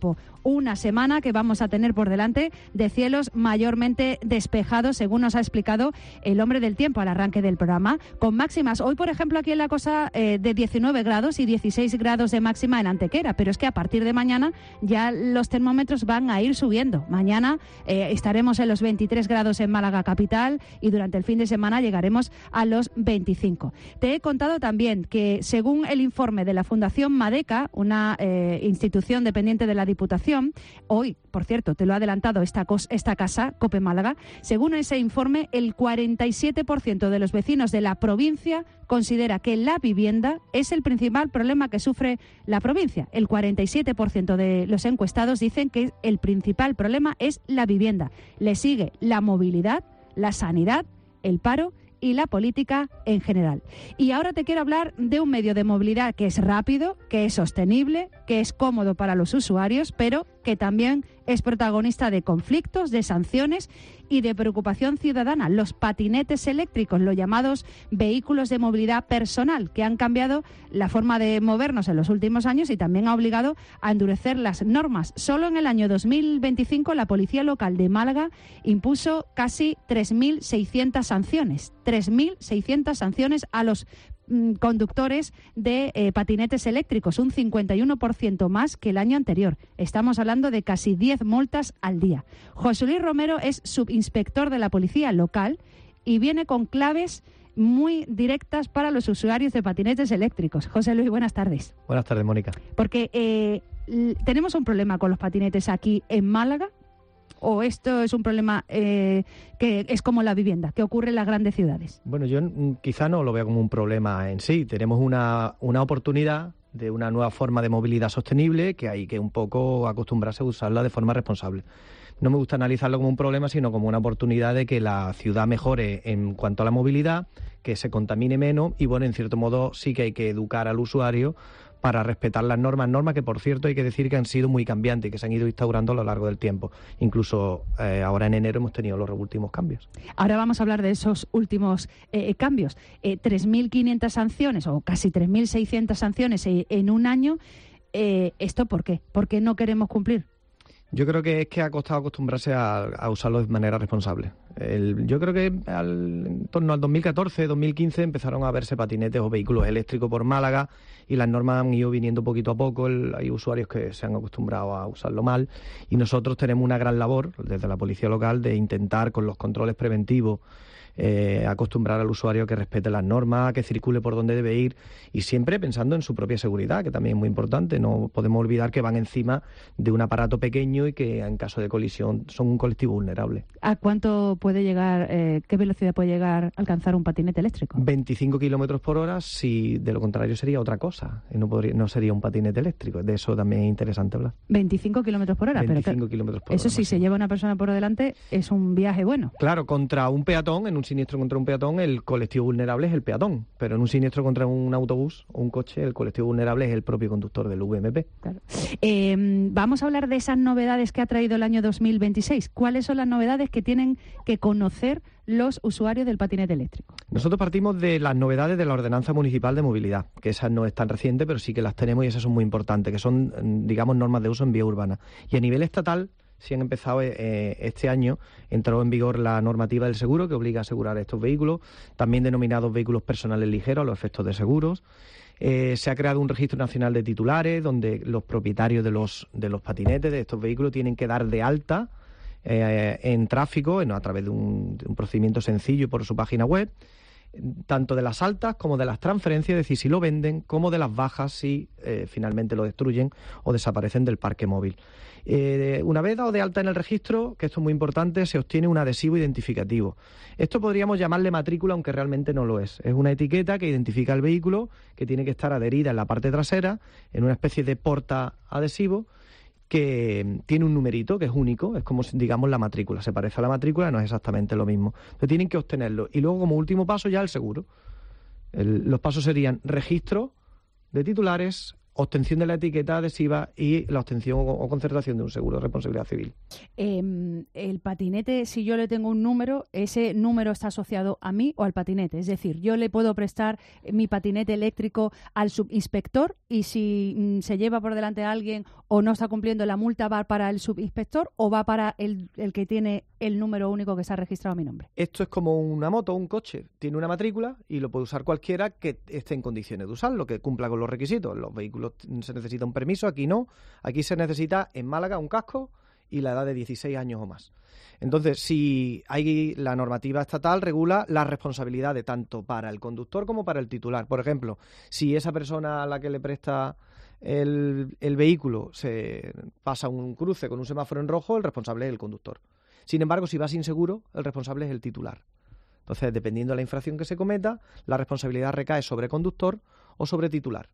una semana que vamos a tener por delante de cielos mayormente despejados, según nos ha explicado el hombre del tiempo al arranque del programa, con máximas. Hoy, por ejemplo, aquí en la costa eh, de diecinueve grados y dieciséis grados de máxima en Antequera, pero es que a partir de mañana ya los termómetros van a ir subiendo. Mañana eh, estaremos en los veintitrés grados en Málaga capital y durante el fin de semana llegaremos a los veinticinco. Te he contado también que, según el informe de la Fundación Madeca, una eh, institución dependiente de la Diputación, hoy, por cierto, te lo ha adelantado esta, cos, esta casa, COPE Málaga, según ese informe, el cuarenta y siete por ciento de los vecinos de la provincia considera que la vivienda es el principal problema que sufre la provincia. El cuarenta y siete por ciento de los encuestados dicen que el principal problema es la vivienda. Le sigue la movilidad, la sanidad, el paro y la política en general. Y ahora te quiero hablar de un medio de movilidad que es rápido, que es sostenible, que es cómodo para los usuarios, pero que también es protagonista de conflictos, de sanciones y de preocupación ciudadana. Los patinetes eléctricos, los llamados vehículos de movilidad personal, que han cambiado la forma de movernos en los últimos años y también ha obligado a endurecer las normas. Solo en el año dos mil veinticinco la Policía Local de Málaga impuso casi tres mil seiscientas sanciones. tres mil seiscientas sanciones a los conductores de eh, patinetes eléctricos, un cincuenta y uno por ciento más que el año anterior. Estamos hablando de casi diez multas al día. José Luis Romero es subinspector de la Policía Local y viene con claves muy directas para los usuarios de patinetes eléctricos. José Luis, buenas tardes. Buenas tardes, Mónica. Porque eh, tenemos un problema con los patinetes aquí en Málaga. ¿O esto es un problema eh, que es como la vivienda, que ocurre en las grandes ciudades? Bueno, yo quizá no lo veo como un problema en sí. Tenemos una, una oportunidad de una nueva forma de movilidad sostenible que hay que un poco acostumbrarse a usarla de forma responsable. No me gusta analizarlo como un problema, sino como una oportunidad de que la ciudad mejore en cuanto a la movilidad, que se contamine menos y, bueno, en cierto modo sí que hay que educar al usuario para respetar las normas, normas que, por cierto, hay que decir que han sido muy cambiantes y que se han ido instaurando a lo largo del tiempo. Incluso eh, ahora en enero hemos tenido los últimos cambios. Ahora vamos a hablar de esos últimos eh, cambios. Eh, tres mil quinientas sanciones o casi tres mil seiscientas sanciones eh, en un año. Eh, ¿Esto por qué? ¿Por qué no queremos cumplir? Yo creo que es que ha costado acostumbrarse a, a usarlo de manera responsable. El, yo creo que al, en torno al dos mil catorce, dos mil quince empezaron a verse patinetes o vehículos eléctricos por Málaga y las normas han ido viniendo poquito a poco. El, hay usuarios que se han acostumbrado a usarlo mal y nosotros tenemos una gran labor desde la Policía Local de intentar con los controles preventivos Eh, acostumbrar al usuario a que respete las normas, a que circule por donde debe ir y siempre pensando en su propia seguridad, que también es muy importante. No podemos olvidar que van encima de un aparato pequeño y que en caso de colisión son un colectivo vulnerable. ¿A cuánto puede llegar, eh, qué velocidad puede llegar a alcanzar un patinete eléctrico? veinticinco kilómetros por hora, si de lo contrario sería otra cosa, y no, podría, no sería un patinete eléctrico. De eso también es interesante hablar. veinticinco kilómetros por hora, veinticinco pero kilómetros por eso hora, si se lleva una persona por delante es un viaje bueno. Claro, contra un peatón, en un siniestro contra un peatón, el colectivo vulnerable es el peatón, pero en un siniestro contra un autobús o un coche, el colectivo vulnerable es el propio conductor del V M P. Claro. Eh, vamos a hablar de esas novedades que ha traído el año dos mil veintiséis. ¿Cuáles son las novedades que tienen que conocer los usuarios del patinete eléctrico? Nosotros partimos de las novedades de la Ordenanza Municipal de Movilidad, que esa no es tan reciente, pero sí que las tenemos y esas son muy importantes, que son, digamos, normas de uso en vía urbana. Y a nivel estatal, si han empezado eh, este año, entró en vigor la normativa del seguro que obliga a asegurar estos vehículos, también denominados vehículos personales ligeros a los efectos de seguros. Eh, se ha creado un registro nacional de titulares donde los propietarios de los, de los patinetes, de estos vehículos, tienen que dar de alta eh, en tráfico en, a través de un, de un procedimiento sencillo por su página web, tanto de las altas como de las transferencias, es decir, si lo venden, como de las bajas si eh, finalmente lo destruyen o desaparecen del parque móvil. Eh, una vez dado de alta en el registro, que esto es muy importante, se obtiene un adhesivo identificativo. Esto podríamos llamarle matrícula, aunque realmente no lo es. Es una etiqueta que identifica el vehículo, que tiene que estar adherida en la parte trasera, en una especie de porta adhesivo, que tiene un numerito que es único, es como, digamos, la matrícula. Se parece a la matrícula, no es exactamente lo mismo. Entonces tienen que obtenerlo. Y luego, como último paso, ya el seguro. El, los pasos serían registro de titulares, obtención de la etiqueta adhesiva y la obtención o concertación de un seguro de responsabilidad civil. Eh, el patinete, si yo le tengo un número, ese número está asociado a mí o al patinete. Es decir, yo le puedo prestar mi patinete eléctrico al subinspector y si mm, se lleva por delante a alguien o no está cumpliendo la multa, ¿va para el subinspector o va para el, el que tiene el número único que está registrado a mi nombre? Esto es como una moto o un coche. Tiene una matrícula y lo puede usar cualquiera que esté en condiciones de usarlo, que cumpla con los requisitos. Los vehículos se necesita un permiso, aquí no. Aquí se necesita, en Málaga, un casco y la edad de dieciséis años o más. Entonces, si hay la normativa estatal regula la responsabilidad de tanto para el conductor como para el titular. Por ejemplo, si esa persona a la que le presta el, el vehículo se pasa un cruce con un semáforo en rojo, el responsable es el conductor. Sin embargo, si va sin seguro, el responsable es el titular. Entonces, dependiendo de la infracción que se cometa, la responsabilidad recae sobre conductor o sobre titular.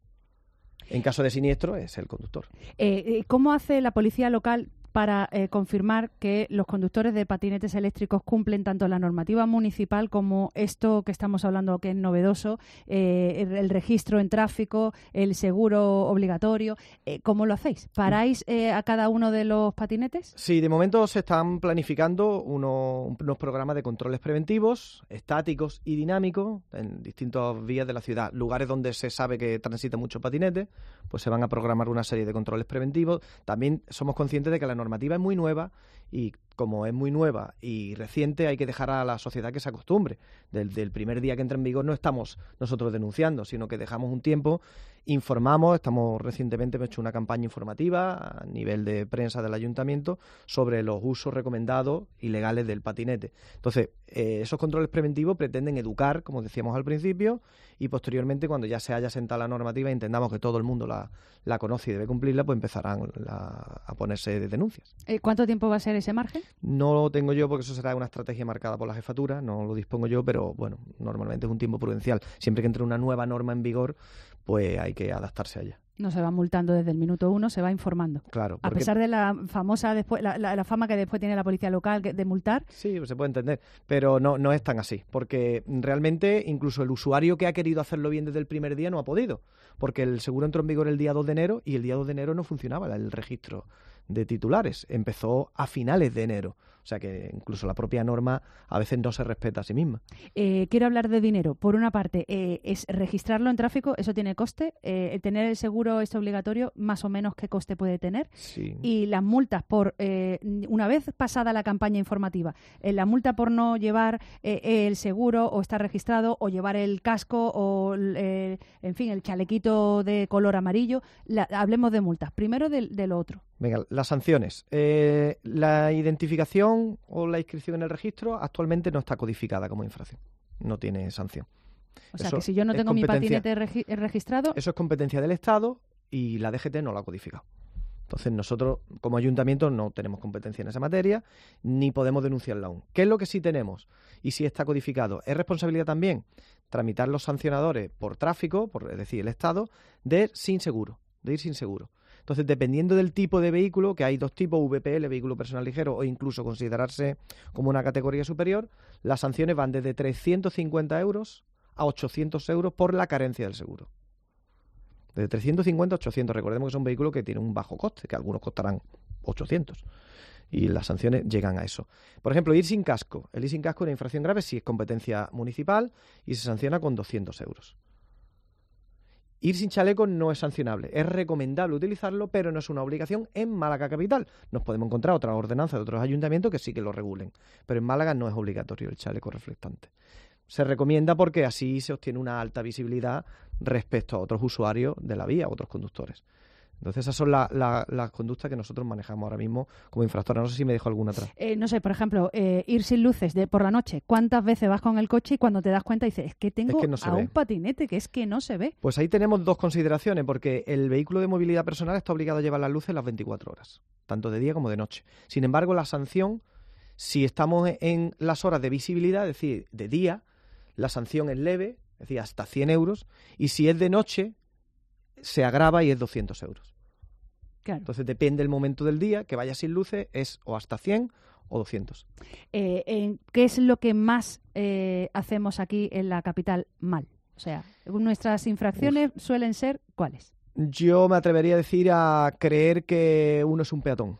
En caso de siniestro, es el conductor. Eh, ¿Cómo hace la policía local para eh, confirmar que los conductores de patinetes eléctricos cumplen tanto la normativa municipal como esto que estamos hablando, que es novedoso, eh, el, el registro en tráfico, el seguro obligatorio? Eh, ¿Cómo lo hacéis? ¿Paráis eh, a cada uno de los patinetes? Sí, de momento se están planificando uno, unos programas de controles preventivos, estáticos y dinámicos en distintas vías de la ciudad. Lugares donde se sabe que transita mucho patinete, pues se van a programar una serie de controles preventivos. También somos conscientes de que la normativa es muy nueva y como es muy nueva y reciente hay que dejar a la sociedad que se acostumbre. Desde el primer día que entra en vigor no estamos nosotros denunciando, sino que dejamos un tiempo, informamos, estamos recientemente hemos hecho una campaña informativa a nivel de prensa del ayuntamiento sobre los usos recomendados y legales del patinete. Entonces, eh, esos controles preventivos pretenden educar, como decíamos al principio, y posteriormente cuando ya se haya sentado la normativa y entendamos que todo el mundo la, la conoce y debe cumplirla, pues empezarán la, a ponerse de denuncias. Eh, ¿Cuánto tiempo va a ser ese margen? No lo tengo yo porque eso será una estrategia marcada por la jefatura, no lo dispongo yo, pero bueno, normalmente es un tiempo prudencial. Siempre que entre una nueva norma en vigor, pues hay que adaptarse a ella. No se va multando desde el minuto uno, se va informando. Claro. A pesar de la famosa después, la, la, la fama que después tiene la policía local de multar. Sí, se puede entender, pero no, no es tan así, porque realmente incluso el usuario que ha querido hacerlo bien desde el primer día no ha podido, porque el seguro entró en vigor el día dos de enero y el día dos de enero no funcionaba el registro de titulares, empezó a finales de enero. O sea que incluso la propia norma a veces no se respeta a sí misma. Eh, quiero hablar de dinero. Por una parte, eh, es registrarlo en tráfico, eso tiene coste. Eh, tener el seguro es obligatorio, más o menos qué coste puede tener. Sí. Y las multas por, eh, una vez pasada la campaña informativa, eh, la multa por no llevar eh, el seguro o estar registrado o llevar el casco o, eh, en fin, el chalequito de color amarillo. La, hablemos de multas. Primero de, de lo otro. Venga, las sanciones. Eh, la identificación o la inscripción en el registro actualmente no está codificada como infracción. No tiene sanción. O sea, eso que si yo no tengo mi patinete regi registrado... Eso es competencia del Estado y la D G T no lo ha codificado. Entonces nosotros, como ayuntamiento, no tenemos competencia en esa materia ni podemos denunciarla aún. ¿Qué es lo que sí tenemos? Y sí está codificado. Es responsabilidad también tramitar los sancionadores por tráfico, por, es decir, el Estado, de sin seguro, de ir sin seguro. Entonces, dependiendo del tipo de vehículo, que hay dos tipos, V P L, vehículo personal ligero, o incluso considerarse como una categoría superior, las sanciones van desde trescientos cincuenta euros a ochocientos euros por la carencia del seguro. Desde trescientos cincuenta a ochocientos. Recordemos que son vehículos que tienen un bajo coste, que algunos costarán ochocientos. Y las sanciones llegan a eso. Por ejemplo, ir sin casco. El ir sin casco es una infracción grave si es competencia municipal y se sanciona con doscientos euros. Ir sin chaleco no es sancionable. Es recomendable utilizarlo, pero no es una obligación en Málaga capital. Nos podemos encontrar otras ordenanzas de otros ayuntamientos que sí que lo regulen, pero en Málaga no es obligatorio el chaleco reflectante. Se recomienda porque así se obtiene una alta visibilidad respecto a otros usuarios de la vía, otros conductores. Entonces esas son la, la, las conductas que nosotros manejamos ahora mismo como infractora. No sé si me dejo alguna atrás. Eh, no sé, por ejemplo, eh, ir sin luces de por la noche. ¿Cuántas veces vas con el coche y cuando te das cuenta dices, es que tengo es que no se a ve. un patinete que es que no se ve? Pues ahí tenemos dos consideraciones, porque el vehículo de movilidad personal está obligado a llevar las luces las veinticuatro horas, tanto de día como de noche. Sin embargo, la sanción, si estamos en las horas de visibilidad, es decir, de día, la sanción es leve, es decir, hasta cien euros, y si es de noche, se agrava y es doscientos euros. Claro. Entonces depende del momento del día, que vaya sin luces, es o hasta cien o doscientos. Eh, eh, ¿Qué es lo que más eh, hacemos aquí en la capital mal? O sea, nuestras infracciones Uf. suelen ser ¿cuáles? Yo me atrevería a decir a creer que uno es un peatón.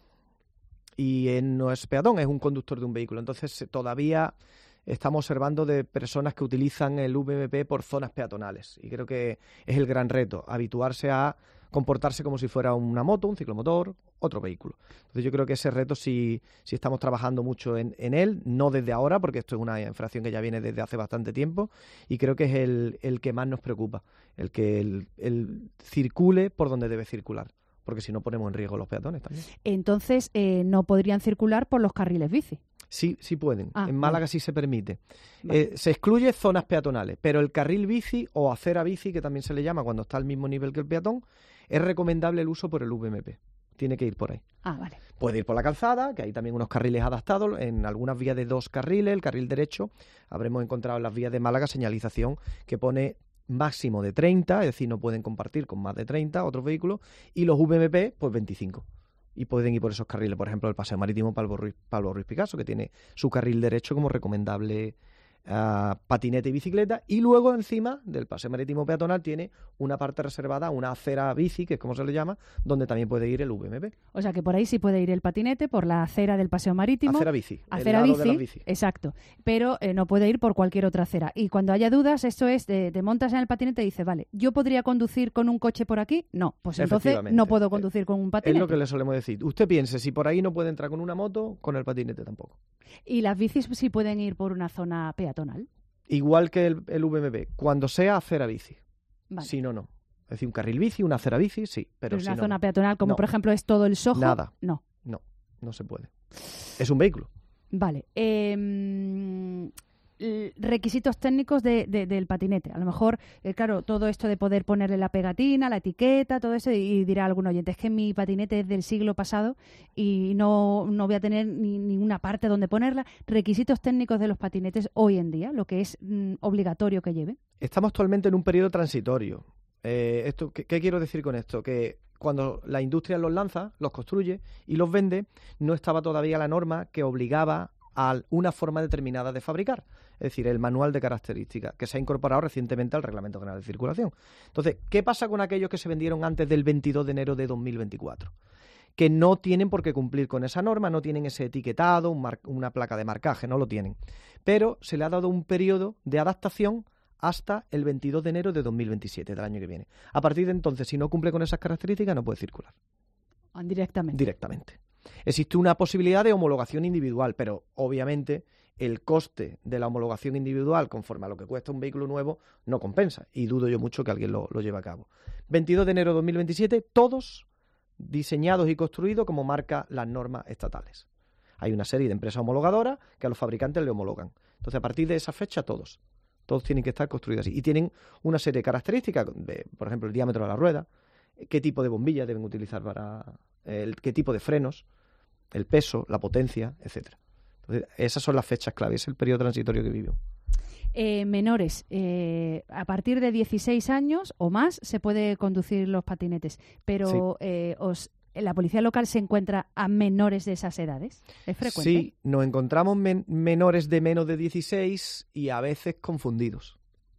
Y él no es peatón, es un conductor de un vehículo. Entonces todavía estamos observando de personas que utilizan el V M P por zonas peatonales. Y creo que es el gran reto, habituarse a comportarse como si fuera una moto, un ciclomotor, otro vehículo. Entonces yo creo que ese reto sí, sí estamos trabajando mucho en, en él, no desde ahora, porque esto es una infracción que ya viene desde hace bastante tiempo, y creo que es el, el que más nos preocupa, el que el, el circule por donde debe circular, porque si no ponemos en riesgo los peatones también. Entonces, eh, no podrían circular por los carriles bici. Sí, sí pueden. Ah, en Málaga vale. sí se permite. Vale. Eh, se excluye zonas peatonales, pero el carril bici o acera bici, que también se le llama cuando está al mismo nivel que el peatón, es recomendable el uso por el V M P. Tiene que ir por ahí. Ah, vale. Puede ir por la calzada, que hay también unos carriles adaptados, en algunas vías de dos carriles, el carril derecho. Habremos encontrado en las vías de Málaga señalización que pone máximo de treinta, es decir, no pueden compartir con más de treinta otros vehículos, y los V M P, pues veinticinco. Y pueden ir por esos carriles, por ejemplo, el Paseo Marítimo Pablo Ruiz, Pablo Ruiz Picasso, que tiene su carril derecho como recomendable uh, patinete y bicicleta, y luego encima del Paseo Marítimo Peatonal tiene una parte reservada, una acera bici, que es como se le llama, donde también puede ir el V M P. O sea que por ahí sí puede ir el patinete, por la acera del Paseo Marítimo. Acera bici. Acera el lado bici, de las bici. Exacto. Pero eh, no puede ir por cualquier otra acera. Y cuando haya dudas, esto es, de, te montas en el patinete y dices, vale, ¿yo podría conducir con un coche por aquí? No, pues entonces no puedo conducir con un patinete. Es lo que le solemos decir. Usted piense, si por ahí no puede entrar con una moto, con el patinete tampoco. ¿Y las bicis sí pueden ir por una zona peatonal? Igual que el, el V M P, cuando sea acera bici. Vale. Si no, no. Es decir, un carril bici, una acera bici, sí. Pero, Pero si una no, zona no. peatonal, como No. por ejemplo es todo el Soho. Nada. No. No, no se puede. Es un vehículo. Vale. Eh, requisitos técnicos de, de, del patinete. A lo mejor, eh, claro, todo esto de poder ponerle la pegatina, la etiqueta, todo eso, y, y dirá algún oyente, es que mi patinete es del siglo pasado y no, no voy a tener ni, ni una parte donde ponerla. Requisitos técnicos de los patinetes hoy en día, lo que es mm, obligatorio que lleven. Estamos actualmente en un periodo transitorio. Eh, esto, ¿qué, ¿Qué quiero decir con esto? Que cuando la industria los lanza, los construye y los vende, no estaba todavía la norma que obligaba a una forma determinada de fabricar, es decir, el manual de características, que se ha incorporado recientemente al Reglamento General de Circulación. Entonces, ¿qué pasa con aquellos que se vendieron antes del veintidós de enero de dos mil veinticuatro? Que no tienen por qué cumplir con esa norma, no tienen ese etiquetado, un mar- una placa de marcaje, no lo tienen. Pero se le ha dado un periodo de adaptación hasta el veintidós de enero de dos mil veintisiete, del año que viene. A partir de entonces, si no cumple con esas características, no puede circular. Directamente. Directamente. Existe una posibilidad de homologación individual, pero obviamente el coste de la homologación individual conforme a lo que cuesta un vehículo nuevo no compensa, y dudo yo mucho que alguien lo, lo lleve a cabo. veintidós de enero de dos mil veintisiete, todos diseñados y construidos como marca las normas estatales. Hay una serie de empresas homologadoras que a los fabricantes le homologan. Entonces, a partir de esa fecha, todos. Todos tienen que estar construidos así. Y tienen una serie de características, de, por ejemplo, el diámetro de la rueda, qué tipo de bombillas deben utilizar para el, qué tipo de frenos, el peso, la potencia, etcétera. Entonces, esas son las fechas clave, es el periodo transitorio que vivimos. Eh, menores, eh, a partir de dieciséis años o más se puede conducir los patinetes, pero Sí. eh, os, ¿la policía local se encuentra a menores de esas edades? ¿Es frecuente? Sí, nos encontramos men- menores de menos de dieciséis y a veces confundidos,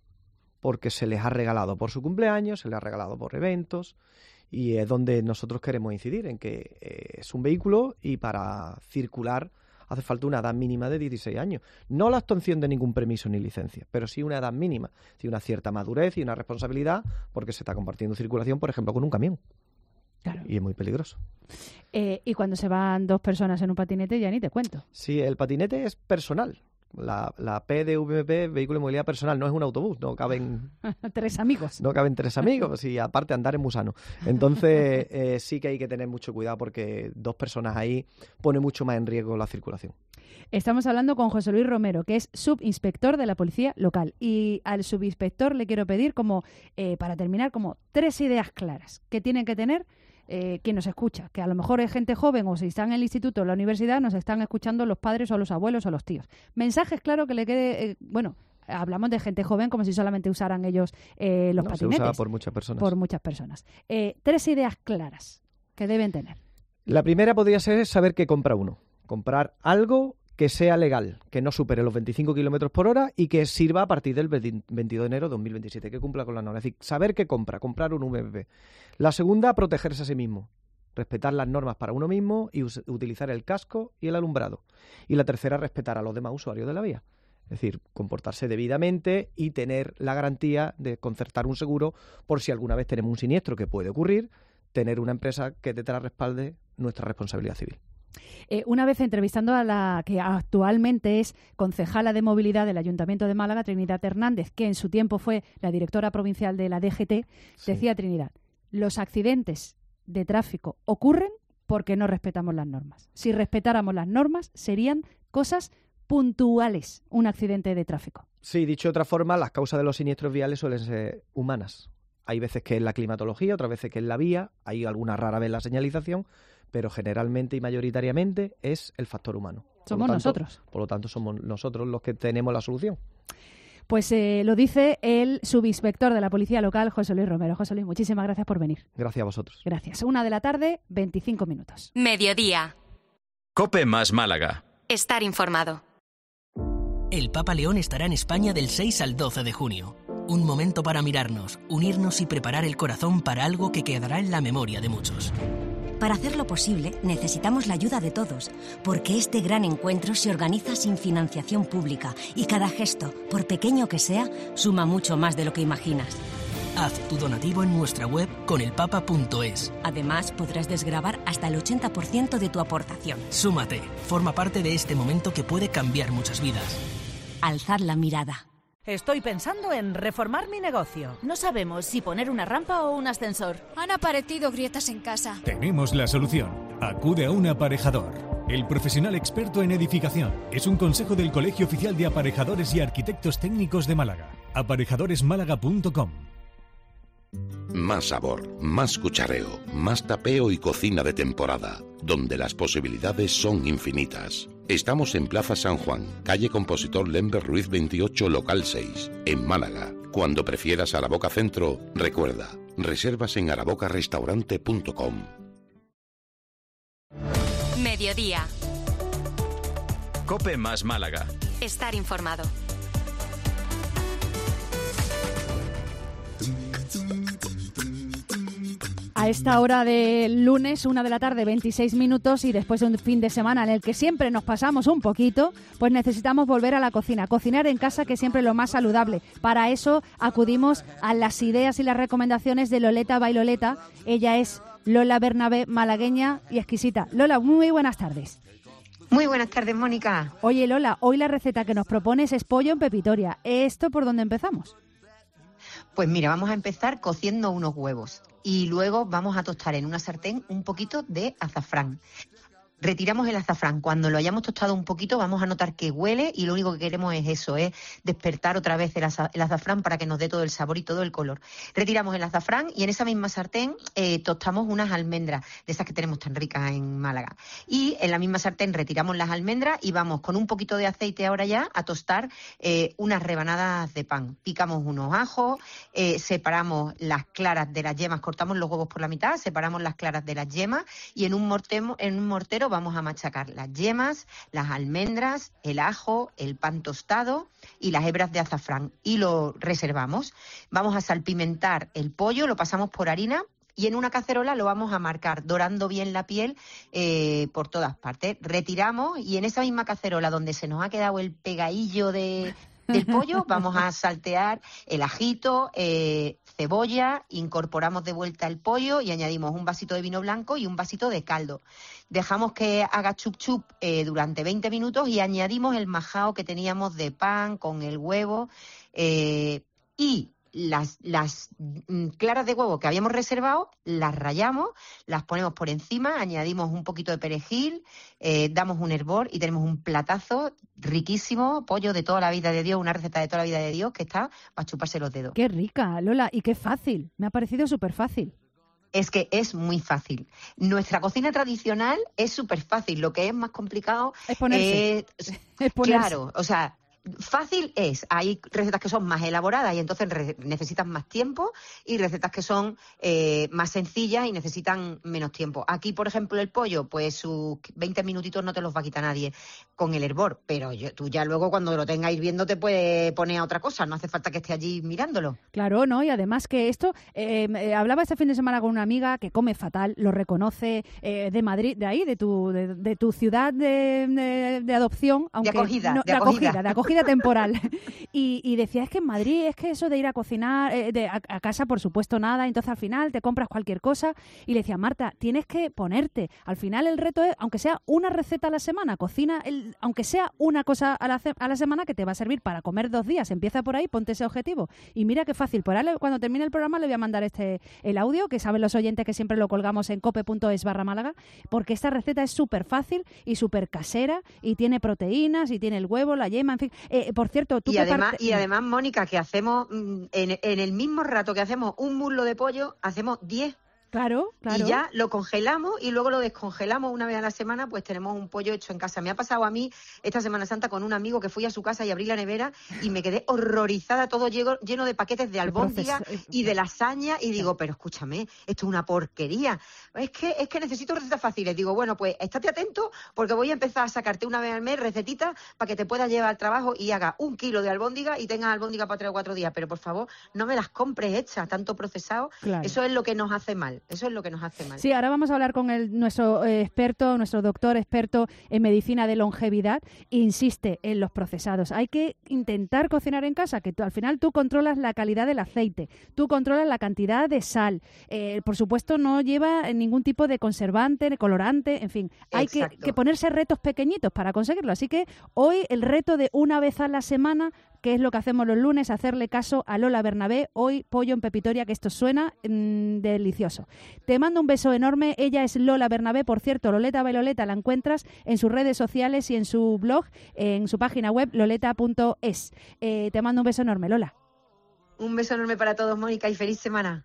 porque se les ha regalado por su cumpleaños, se les ha regalado por eventos, y es donde nosotros queremos incidir, en que eh, es un vehículo y para circular hace falta una edad mínima de dieciséis años. No la obtención de ningún permiso ni licencia, pero sí una edad mínima, sí una cierta madurez y una responsabilidad, porque se está compartiendo circulación, por ejemplo, con un camión. Claro. Y es muy peligroso. Eh, y cuando se van dos personas en un patinete, ya ni te cuento. Sí, el patinete es personal. La, la P de V M P, vehículo de movilidad personal, no es un autobús, no caben Tres amigos. no caben tres amigos y aparte andar es muy sano. Entonces eh, sí que hay que tener mucho cuidado porque dos personas ahí pone mucho más en riesgo la circulación. Estamos hablando con José Luis Romero, que es subinspector de la policía local. Y al subinspector le quiero pedir, como eh, para terminar, como tres ideas claras que tienen que tener eh, quien nos escucha. Que a lo mejor es gente joven o si están en el instituto o en la universidad, nos están escuchando los padres o los abuelos o los tíos. Mensajes, claro, que le quede... Eh, bueno, hablamos de gente joven como si solamente usaran ellos eh, los No, patinetes. se usa por muchas personas. Por muchas personas. Eh, tres ideas claras que deben tener. La primera podría ser saber qué compra uno. Comprar algo que sea legal, que no supere los veinticinco kilómetros por hora y que sirva a partir del veintidós de enero de dos mil veintisiete, que cumpla con las normas. Es decir, saber qué compra, comprar un V P P. La segunda, protegerse a sí mismo, respetar las normas para uno mismo y us- utilizar el casco y el alumbrado. Y la tercera, respetar a los demás usuarios de la vía. Es decir, comportarse debidamente y tener la garantía de concertar un seguro por si alguna vez tenemos un siniestro, que puede ocurrir, tener una empresa que detrás respalde nuestra responsabilidad civil. Eh, una vez entrevistando a la que actualmente es concejala de movilidad del Ayuntamiento de Málaga, Trinidad Hernández, que en su tiempo fue la directora provincial de la D G T, sí. Decía Trinidad, los accidentes de tráfico ocurren porque no respetamos las normas. Si respetáramos las normas, serían cosas puntuales, un accidente de tráfico. Sí, dicho de otra forma, las causas de los siniestros viales suelen ser humanas. Hay veces que es la climatología, otras veces que es la vía, hay alguna rara vez la señalización, pero generalmente y mayoritariamente es el factor humano. Somos tanto, nosotros. Por lo tanto, somos nosotros los que tenemos la solución. Pues eh, lo dice el subinspector de la Policía Local, José Luis Romero. José Luis, muchísimas gracias por venir. Gracias a vosotros. Gracias. Una de la tarde, veinticinco minutos. Mediodía. COPE más Málaga. Estar informado. El Papa León estará en España del seis al doce de junio. Un momento para mirarnos, unirnos y preparar el corazón para algo que quedará en la memoria de muchos. Para hacerlo posible, necesitamos la ayuda de todos, porque este gran encuentro se organiza sin financiación pública y cada gesto, por pequeño que sea, suma mucho más de lo que imaginas. Haz tu donativo en nuestra web conelpapa punto es. Además, podrás desgravar hasta el ochenta por ciento de tu aportación. Súmate, forma parte de este momento que puede cambiar muchas vidas. Alzad la mirada. Estoy pensando en reformar mi negocio. No sabemos si poner una rampa o un ascensor. Han aparecido grietas en casa. Tenemos la solución. Acude a un aparejador. El profesional experto en edificación. Es un consejo del Colegio Oficial de Aparejadores y Arquitectos Técnicos de Málaga. aparejadores málaga punto com. Más sabor, más cuchareo, más tapeo y cocina de temporada, donde las posibilidades son infinitas. Estamos en Plaza San Juan, calle Compositor Lember Ruiz veintiocho, local seis, en Málaga. Cuando prefieras Araboca Centro, recuerda, reservas en araboca restaurante punto com. Mediodía. COPE más Málaga. Estar informado. A esta hora del lunes, una de la tarde, veintiséis minutos, y después de un fin de semana en el que siempre nos pasamos un poquito, pues necesitamos volver a la cocina. Cocinar en casa, que siempre es lo más saludable. Para eso acudimos a las ideas y las recomendaciones de Loleta Bailoleta. Ella es Lola Bernabé, malagueña y exquisita. Lola, muy buenas tardes. Muy buenas tardes, Mónica. Oye, Lola, hoy la receta que nos propones es pollo en pepitoria. ¿Esto por dónde empezamos? Pues mira, vamos a empezar cociendo unos huevos y luego vamos a tostar en una sartén un poquito de azafrán. Retiramos el azafrán. Cuando lo hayamos tostado un poquito vamos a notar que huele y lo único que queremos es eso, es despertar otra vez el, aza- el azafrán para que nos dé todo el sabor y todo el color. Retiramos el azafrán y en esa misma sartén eh, tostamos unas almendras, de esas que tenemos tan ricas en Málaga. Y en la misma sartén retiramos las almendras y vamos con un poquito de aceite ahora ya a tostar eh, unas rebanadas de pan. Picamos unos ajos, eh, separamos las claras de las yemas, cortamos los huevos por la mitad, separamos las claras de las yemas y en un mortero, en un mortero vamos a machacar las yemas, las almendras, el ajo, el pan tostado y las hebras de azafrán y lo reservamos. Vamos a salpimentar el pollo, lo pasamos por harina y en una cacerola lo vamos a marcar, dorando bien la piel eh, por todas partes. Retiramos y en esa misma cacerola donde se nos ha quedado el pegadillo de... del pollo, vamos a saltear el ajito, eh, cebolla, incorporamos de vuelta el pollo y añadimos un vasito de vino blanco y un vasito de caldo. Dejamos que haga chup chup eh, durante veinte minutos y añadimos el majao que teníamos de pan con el huevo eh, y las, las mm, claras de huevo que habíamos reservado, las rallamos, las ponemos por encima, añadimos un poquito de perejil, eh, damos un hervor y tenemos un platazo riquísimo, pollo de toda la vida de Dios, una receta de toda la vida de Dios que está para chuparse los dedos. Qué rica, Lola, y qué fácil. Me ha parecido súper fácil. Es que es muy fácil. Nuestra cocina tradicional es súper fácil. Lo que es más complicado es ponerse. Es, es ponerse. Claro, o sea... Fácil es, hay recetas que son más elaboradas y entonces re- necesitan más tiempo, y recetas que son eh, más sencillas y necesitan menos tiempo. Aquí, por ejemplo, el pollo, pues sus veinte minutitos no te los va a quitar nadie con el hervor, pero yo, tú ya luego cuando lo tengas hirviendo te puedes poner a otra cosa, no hace falta que esté allí mirándolo. Claro, ¿no? Y además que esto, eh, eh, hablaba este fin de semana con una amiga que come fatal, lo reconoce, eh, de Madrid, de ahí, de tu, de, de tu ciudad de, de, de adopción, aunque de acogida, no, de, de acogida. acogida, de acogida temporal. Y, y decía, es que en Madrid, es que eso de ir a cocinar, eh, de, a, a casa, por supuesto, nada, entonces al final te compras cualquier cosa. Y le decía, Marta, tienes que ponerte, al final el reto es, aunque sea una receta a la semana, cocina, el, aunque sea una cosa a la, a la semana que te va a servir para comer dos días, empieza por ahí, ponte ese objetivo. Y mira qué fácil, por ahora cuando termine el programa le voy a mandar este el audio, que saben los oyentes que siempre lo colgamos en cope.es barra Málaga, porque esta receta es súper fácil y súper casera, y tiene proteínas, y tiene el huevo, la yema, en fin. Eh, por cierto, tú Y además, parte... y además, Mónica, que hacemos, en, en el mismo rato que hacemos un muslo de pollo, hacemos diez. Claro, claro. Y ya lo congelamos y luego lo descongelamos una vez a la semana, pues tenemos un pollo hecho en casa. Me ha pasado a mí esta Semana Santa con un amigo que fui a su casa y abrí la nevera y me quedé horrorizada, todo lleno, lleno de paquetes de albóndiga y de lasaña, y digo, pero escúchame, esto es una porquería. Es que es que necesito recetas fáciles. Digo, bueno, pues estate atento porque voy a empezar a sacarte una vez al mes recetitas para que te puedas llevar al trabajo y hagas un kilo de albóndiga y tengas albóndiga para tres o cuatro días. Pero por favor, no me las compres hechas, tanto procesado. Claro. Eso es lo que nos hace mal. Eso es lo que nos hace mal. Sí, ahora vamos a hablar con el, nuestro eh, experto, nuestro doctor experto en medicina de longevidad. Insiste en los procesados. Hay que intentar cocinar en casa, que tú, al final tú controlas la calidad del aceite, tú controlas la cantidad de sal. Eh, por supuesto, no lleva ningún tipo de conservante, de colorante, en fin. Hay que, que ponerse retos pequeñitos para conseguirlo. Así que hoy el reto de una vez a la semana, que es lo que hacemos los lunes, hacerle caso a Lola Bernabé. Hoy pollo en pepitoria, que esto suena mmm, delicioso. Te mando un beso enorme. Ella es Lola Bernabé. Por cierto, Loleta Bailoleta la encuentras en sus redes sociales y en su blog, en su página web, loleta punto es. Eh, te mando un beso enorme, Lola. Un beso enorme para todos, Mónica, y feliz semana.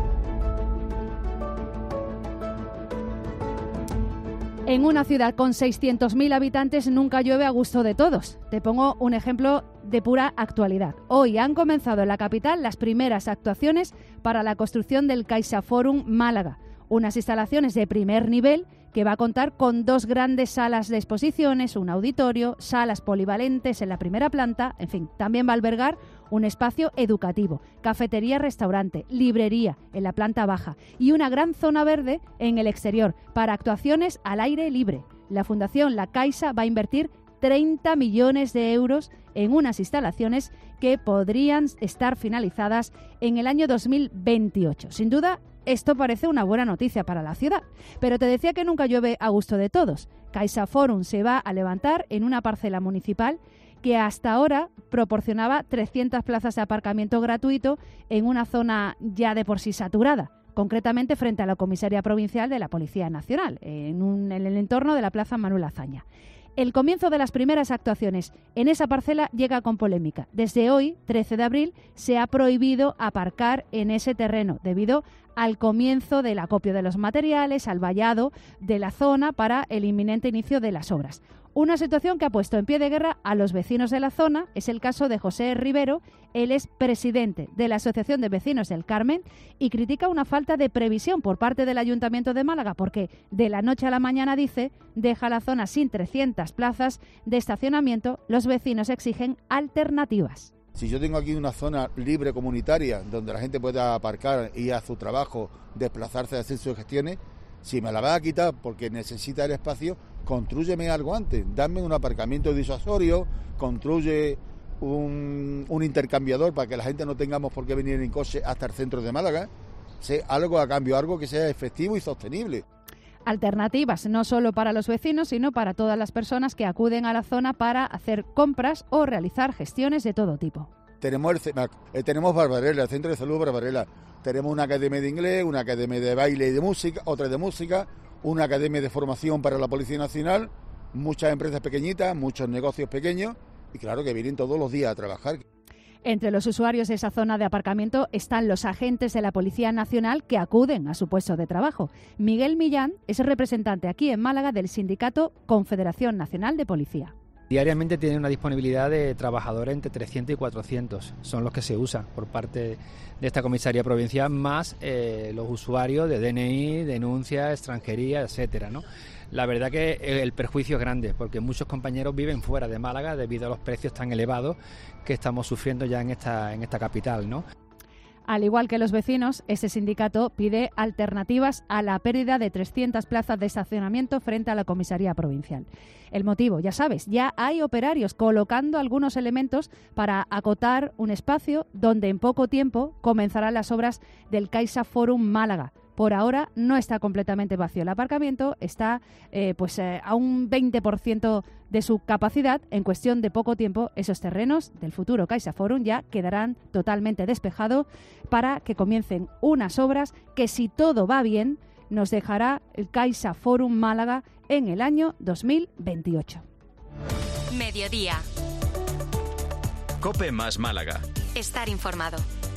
En una ciudad con seiscientos mil habitantes nunca llueve a gusto de todos. Te pongo un ejemplo de pura actualidad. Hoy han comenzado en la capital las primeras actuaciones para la construcción del CaixaForum Málaga, unas instalaciones de primer nivel que va a contar con dos grandes salas de exposiciones, un auditorio, salas polivalentes en la primera planta, en fin, también va a albergar un espacio educativo, cafetería, restaurante, librería en la planta baja y una gran zona verde en el exterior para actuaciones al aire libre. La Fundación La Caixa va a invertir treinta millones de euros en unas instalaciones que podrían estar finalizadas en el año dos mil veintiocho. Sin duda, esto parece una buena noticia para la ciudad, pero te decía que nunca llueve a gusto de todos. CaixaForum se va a levantar en una parcela municipal que hasta ahora proporcionaba trescientas plazas de aparcamiento gratuito en una zona ya de por sí saturada, concretamente frente a la comisaría provincial de la Policía Nacional, en, un, en el entorno de la Plaza Manuel Azaña. El comienzo de las primeras actuaciones en esa parcela llega con polémica. Desde hoy, trece de abril, se ha prohibido aparcar en ese terreno debido al comienzo del acopio de los materiales, al vallado de la zona para el inminente inicio de las obras. Una situación que ha puesto en pie de guerra a los vecinos de la zona. Es el caso de José Rivero. Él es presidente de la Asociación de Vecinos del Carmen y critica una falta de previsión por parte del Ayuntamiento de Málaga porque de la noche a la mañana, dice, deja la zona sin trescientas plazas de estacionamiento. Los vecinos exigen alternativas. Si yo tengo aquí una zona libre comunitaria donde la gente pueda aparcar, ir a su trabajo, desplazarse, hacer sus gestiones, si me la vas a quitar porque necesita el espacio, constrúyeme algo antes, dame un aparcamiento disuasorio, construye un, un intercambiador para que la gente no tengamos por qué venir en coche hasta el centro de Málaga, sé, algo a cambio, algo que sea efectivo y sostenible. Alternativas no solo para los vecinos, sino para todas las personas que acuden a la zona para hacer compras o realizar gestiones de todo tipo. Tenemos el CEMAC, eh, tenemos Barbarella, el Centro de Salud Barbarella, tenemos una academia de inglés, una academia de baile y de música, otra de música, una academia de formación para la Policía Nacional, muchas empresas pequeñitas, muchos negocios pequeños y claro que vienen todos los días a trabajar. Entre los usuarios de esa zona de aparcamiento están los agentes de la Policía Nacional que acuden a su puesto de trabajo. Miguel Millán es el representante aquí en Málaga del sindicato Confederación Nacional de Policía. Diariamente tiene una disponibilidad de trabajadores entre trescientos y cuatrocientos, son los que se usan por parte de esta comisaría provincial, más eh, los usuarios de D N I, denuncias, extranjería, etcétera, ¿no? La verdad que el perjuicio es grande, porque muchos compañeros viven fuera de Málaga debido a los precios tan elevados que estamos sufriendo ya en esta, en esta capital, ¿no? Al igual que los vecinos, este sindicato pide alternativas a la pérdida de trescientas plazas de estacionamiento frente a la comisaría provincial. El motivo, ya sabes, ya hay operarios colocando algunos elementos para acotar un espacio donde en poco tiempo comenzarán las obras del Caixa Forum Málaga. Por ahora no está completamente vacío el aparcamiento, está eh, pues eh, a un veinte por ciento de su capacidad. En cuestión de poco tiempo, esos terrenos del futuro Caixa Forum ya quedarán totalmente despejados para que comiencen unas obras que, si todo va bien, nos dejará el Caixa Forum Málaga en el año dos mil veintiocho. Mediodía. COPE más Málaga. Estar informado.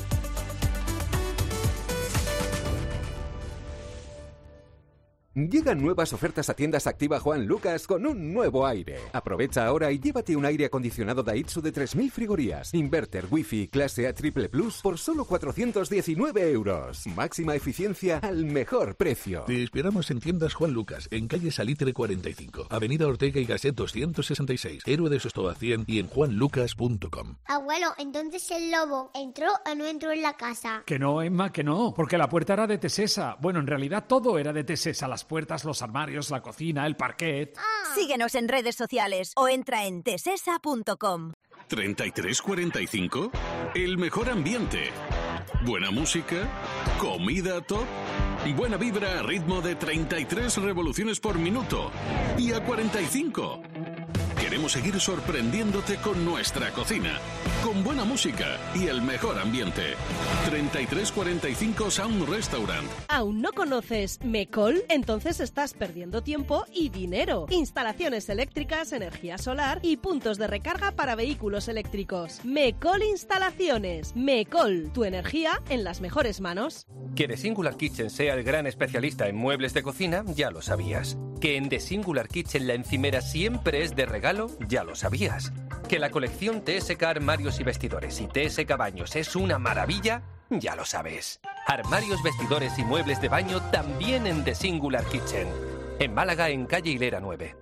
Llegan nuevas ofertas a Tiendas Activa Juan Lucas con un nuevo aire. Aprovecha ahora y llévate un aire acondicionado Daitsu de tres mil frigorías, inverter Wi-Fi clase A Triple Plus por solo cuatrocientos diecinueve euros. Máxima eficiencia al mejor precio. Te esperamos en Tiendas Juan Lucas, en calle Salitre cuarenta y cinco, avenida Ortega y Gasset doscientos sesenta y seis, Héroe de Sostoa cien y en juan lucas punto com. Abuelo, entonces el lobo entró o no entró en la casa. Que no, Emma, que no, porque la puerta era de Tesesa. Bueno, en realidad todo era de Tesesa, las puertas, los armarios, la cocina, el parquet. Síguenos en redes sociales o entra en tesesa punto com. ¿treinta y tres cuarenta y cinco? El mejor ambiente. Buena música, comida top, buena vibra a ritmo de treinta y tres revoluciones por minuto. Y a cuarenta y cinco. Queremos seguir sorprendiéndote con nuestra cocina, con buena música y el mejor ambiente. treinta y tres cuarenta y cinco Sound Restaurant. ¿Aún no conoces Mecol? Entonces estás perdiendo tiempo y dinero. Instalaciones eléctricas, energía solar y puntos de recarga para vehículos eléctricos. Mecol Instalaciones. Mecol, tu energía en las mejores manos. Que The Singular Kitchen sea el gran especialista en muebles de cocina, ya lo sabías. Que en The Singular Kitchen la encimera siempre es de regalo, ya lo sabías. Que la colección T S K Armarios y Vestidores y T S K Baños es una maravilla, ya lo sabes. Armarios, vestidores y muebles de baño también en The Singular Kitchen. En Málaga, en calle Hilera nueve.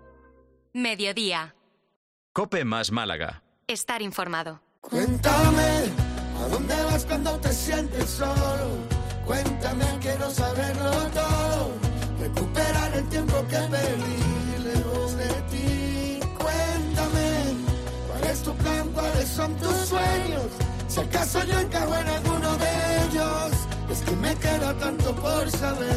Mediodía. COPE más Málaga. Estar informado. Cuéntame, ¿a dónde vas cuando te sientes solo? Cuéntame, quiero saberlo todo. Recuperar el tiempo que perdí lejos de ti. Cuéntame, ¿cuál es tu plan? ¿Cuáles son tus sueños? Si acaso yo encajo en alguno de ellos. Es que me queda tanto por saber.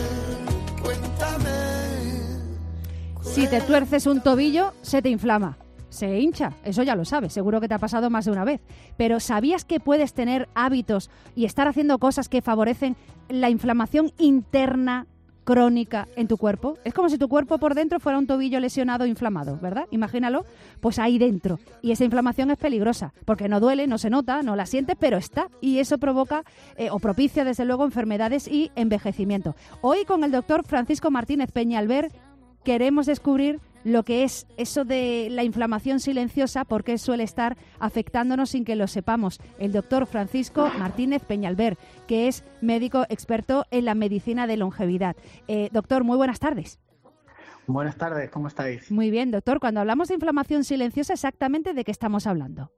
Cuéntame. Si te tuerces un tobillo, se te inflama. Se hincha, eso ya lo sabes, seguro que te ha pasado más de una vez. Pero ¿sabías que puedes tener hábitos y estar haciendo cosas que favorecen la inflamación interna crónica en tu cuerpo? Es como si tu cuerpo por dentro fuera un tobillo lesionado o inflamado, ¿verdad? Imagínalo, pues ahí dentro. Y esa inflamación es peligrosa, porque no duele, no se nota, no la sientes, pero está. Y eso provoca eh, o propicia, desde luego, enfermedades y envejecimiento. Hoy con el doctor Francisco Martínez Peñalver queremos descubrir lo que es eso de la inflamación silenciosa, porque suele estar afectándonos sin que lo sepamos. El doctor Francisco Martínez Peñalver, que es médico experto en la medicina de longevidad. Eh, doctor, muy buenas tardes. Buenas tardes, ¿cómo estáis? Muy bien, doctor. Cuando hablamos de inflamación silenciosa, ¿exactamente de qué estamos hablando?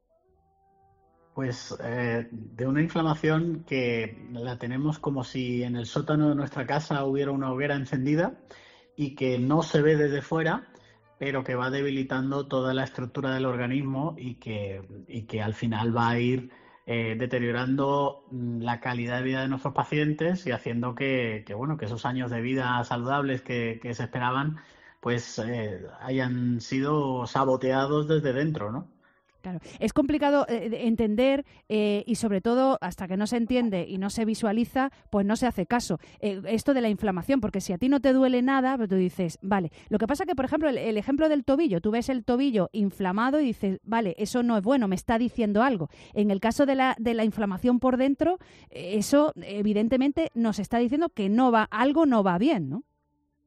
Pues eh, de una inflamación que la tenemos como si en el sótano de nuestra casa hubiera una hoguera encendida y que no se ve desde fuera, pero que va debilitando toda la estructura del organismo y que, y que al final va a ir eh, deteriorando la calidad de vida de nuestros pacientes y haciendo que, que bueno, que esos años de vida saludables que, que se esperaban pues eh, hayan sido saboteados desde dentro, ¿no? Claro, es complicado eh, entender eh, y sobre todo hasta que no se entiende y no se visualiza, pues no se hace caso. Eh, esto de la inflamación, porque si a ti no te duele nada, pero tú dices, vale. Lo que pasa que, por ejemplo, el, el ejemplo del tobillo, tú ves el tobillo inflamado y dices, vale, eso no es bueno, me está diciendo algo. En el caso de la, de la inflamación por dentro, eh, eso evidentemente nos está diciendo que no va, algo no va bien, ¿no?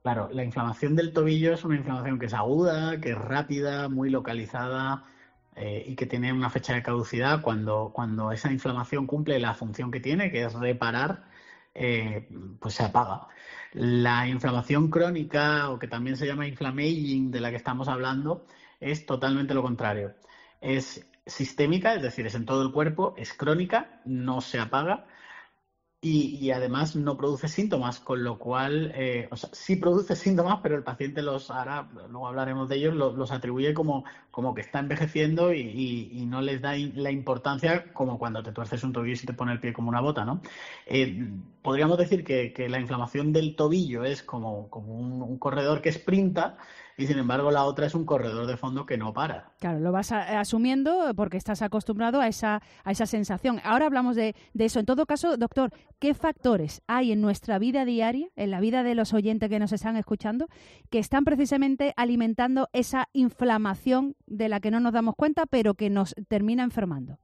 Claro, la inflamación del tobillo es una inflamación que es aguda, que es rápida, muy localizada eh, y que tiene una fecha de caducidad. Cuando, cuando esa inflamación cumple la función que tiene, que es reparar, eh, pues se apaga. La inflamación crónica, o que también se llama inflammaging, de la que estamos hablando, es totalmente lo contrario. Es sistémica, es decir, es en todo el cuerpo, es crónica, no se apaga. Y, y además no produce síntomas, con lo cual, eh, o sea, sí produce síntomas, pero el paciente los, ahora luego hablaremos de ellos, los, los atribuye como, como que está envejeciendo y, y, y no les da in, la importancia como cuando te tuerces un tobillo y se te pone el pie como una bota, ¿no? Eh, podríamos decir que, que la inflamación del tobillo es como, como un, un corredor que sprinta, y sin embargo la otra es un corredor de fondo que no para. Claro, lo vas a, asumiendo porque estás acostumbrado a esa, a esa sensación. Ahora hablamos de, de eso. En todo caso, doctor, ¿qué factores hay en nuestra vida diaria, en la vida de los oyentes que nos están escuchando, que están precisamente alimentando esa inflamación de la que no nos damos cuenta, pero que nos termina enfermando?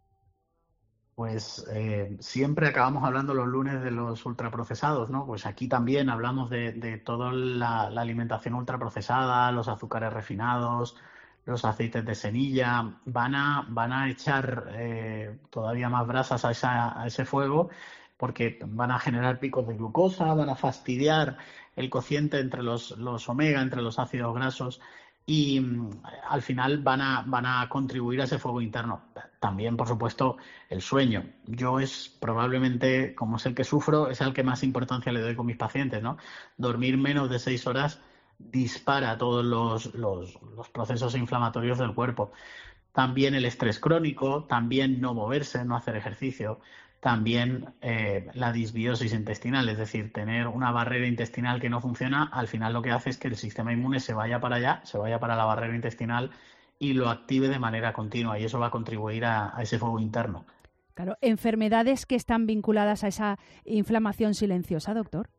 Pues eh, siempre acabamos hablando los lunes de los ultraprocesados, ¿no? Pues aquí también hablamos de, de toda la, la alimentación ultraprocesada, los azúcares refinados, los aceites de semilla, van a, van a echar eh, todavía más brasas a, esa, a ese fuego, porque van a generar picos de glucosa, van a fastidiar el cociente entre los, los omega, entre los ácidos grasos, y al final van a, van a contribuir a ese fuego interno. También, por supuesto, el sueño. Yo es probablemente, como es el que sufro, es al que más importancia le doy con mis pacientes, ¿no? Dormir menos de seis horas dispara todos los, los, los procesos inflamatorios del cuerpo. También el estrés crónico, también no moverse, no hacer ejercicio. También eh, la disbiosis intestinal, es decir, tener una barrera intestinal que no funciona, al final lo que hace es que el sistema inmune se vaya para allá, se vaya para la barrera intestinal y lo active de manera continua, y eso va a contribuir a, a ese fuego interno. Claro, enfermedades que están vinculadas a esa inflamación silenciosa, doctor.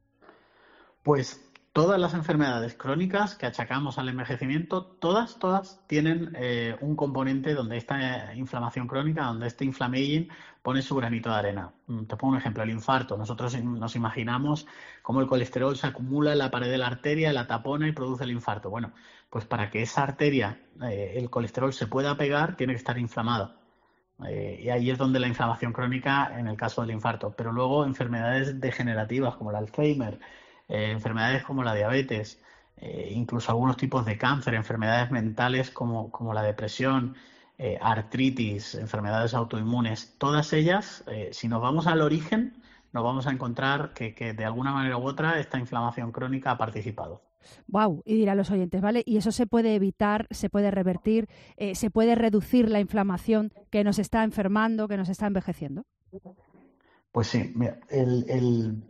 Pues todas las enfermedades crónicas que achacamos al envejecimiento, todas, todas tienen eh, un componente donde esta inflamación crónica, donde este inflammaging pone su granito de arena. Te pongo un ejemplo, el infarto. Nosotros nos imaginamos cómo el colesterol se acumula en la pared de la arteria, la tapona y produce el infarto. Bueno, pues para que esa arteria, eh, el colesterol se pueda pegar, tiene que estar inflamado. Eh, y ahí es donde la inflamación crónica, en el caso del infarto. Pero luego enfermedades degenerativas como el Alzheimer, Eh, enfermedades como la diabetes, eh, incluso algunos tipos de cáncer, enfermedades mentales como, como la depresión, eh, artritis, enfermedades autoinmunes, todas ellas, eh, si nos vamos al origen, nos vamos a encontrar que, que de alguna manera u otra esta inflamación crónica ha participado. Wow, y dirán los oyentes, ¿vale? Y eso se puede evitar, se puede revertir, eh, se puede reducir la inflamación que nos está enfermando, que nos está envejeciendo. Pues sí, mira, el, el,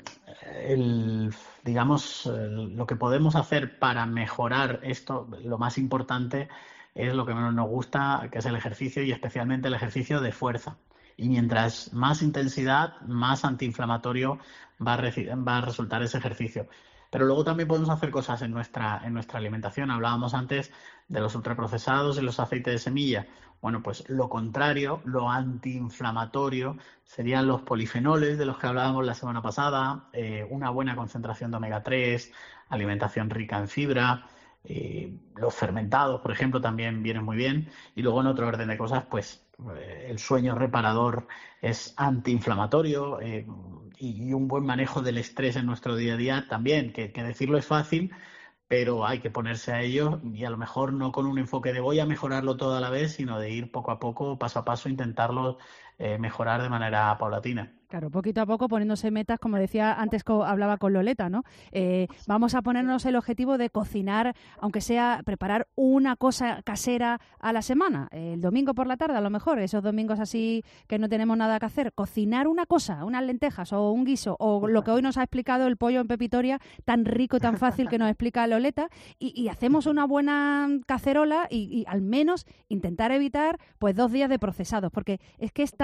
el, digamos, el, lo que podemos hacer para mejorar esto, lo más importante es lo que menos nos gusta, que es el ejercicio, y especialmente el ejercicio de fuerza. Y mientras más intensidad, más antiinflamatorio va a, reci- va a resultar ese ejercicio. Pero luego también podemos hacer cosas en nuestra, en nuestra alimentación. Hablábamos antes de los ultraprocesados y los aceites de semilla. Bueno, pues lo contrario, lo antiinflamatorio, serían los polifenoles de los que hablábamos la semana pasada, eh, una buena concentración de omega tres, alimentación rica en fibra, eh, los fermentados, por ejemplo, también vienen muy bien. Y luego en otro orden de cosas, pues eh, el sueño reparador es antiinflamatorio, eh, y, y un buen manejo del estrés en nuestro día a día también, que, que decirlo es fácil, pero hay que ponerse a ello, y a lo mejor no con un enfoque de voy a mejorarlo todo a la vez, sino de ir poco a poco, paso a paso, intentarlo eh, mejorar de manera paulatina. Claro, poquito a poco poniéndose metas, como decía antes, co- hablaba con Loleta, ¿no? Eh, vamos a ponernos el objetivo de cocinar, aunque sea preparar una cosa casera a la semana, el domingo por la tarde a lo mejor, esos domingos así que no tenemos nada que hacer, cocinar una cosa, unas lentejas o un guiso, o lo que hoy nos ha explicado el pollo en pepitoria, tan rico y tan fácil que nos explica Loleta, y, y hacemos una buena cacerola y, y al menos intentar evitar pues dos días de procesados, porque es que es tan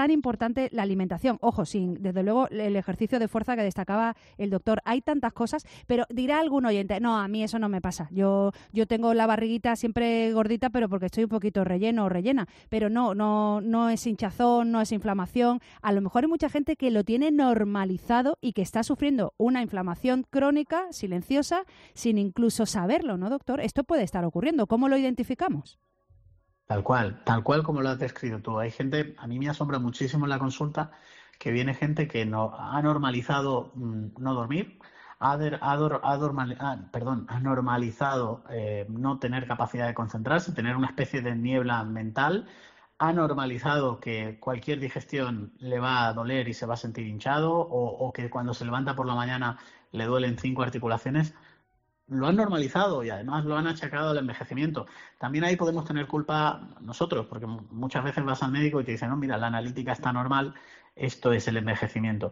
tan importante la alimentación. Ojo, sin desde luego el ejercicio de fuerza que destacaba el doctor. Hay tantas cosas, pero dirá algún oyente, no, a mí eso no me pasa. Yo yo tengo la barriguita siempre gordita, pero porque estoy un poquito relleno o rellena. Pero no, no, no es hinchazón, no es inflamación. A lo mejor hay mucha gente que lo tiene normalizado y que está sufriendo una inflamación crónica, silenciosa, sin incluso saberlo, ¿no, doctor? Esto puede estar ocurriendo. ¿Cómo lo identificamos? Tal cual, tal cual como lo has descrito tú. Hay gente, a mí me asombra muchísimo en la consulta, que viene gente que no ha normalizado mmm, no dormir, ha, der, ha, dor, ha, dormal, ah, perdón, ha normalizado eh, no tener capacidad de concentrarse, tener una especie de niebla mental, ha normalizado que cualquier digestión le va a doler y se va a sentir hinchado, o, o que cuando se levanta por la mañana le duelen cinco articulaciones. Lo han normalizado y además lo han achacado al envejecimiento. También ahí podemos tener culpa nosotros, porque muchas veces vas al médico y te dicen, no, mira, la analítica está normal, esto es el envejecimiento.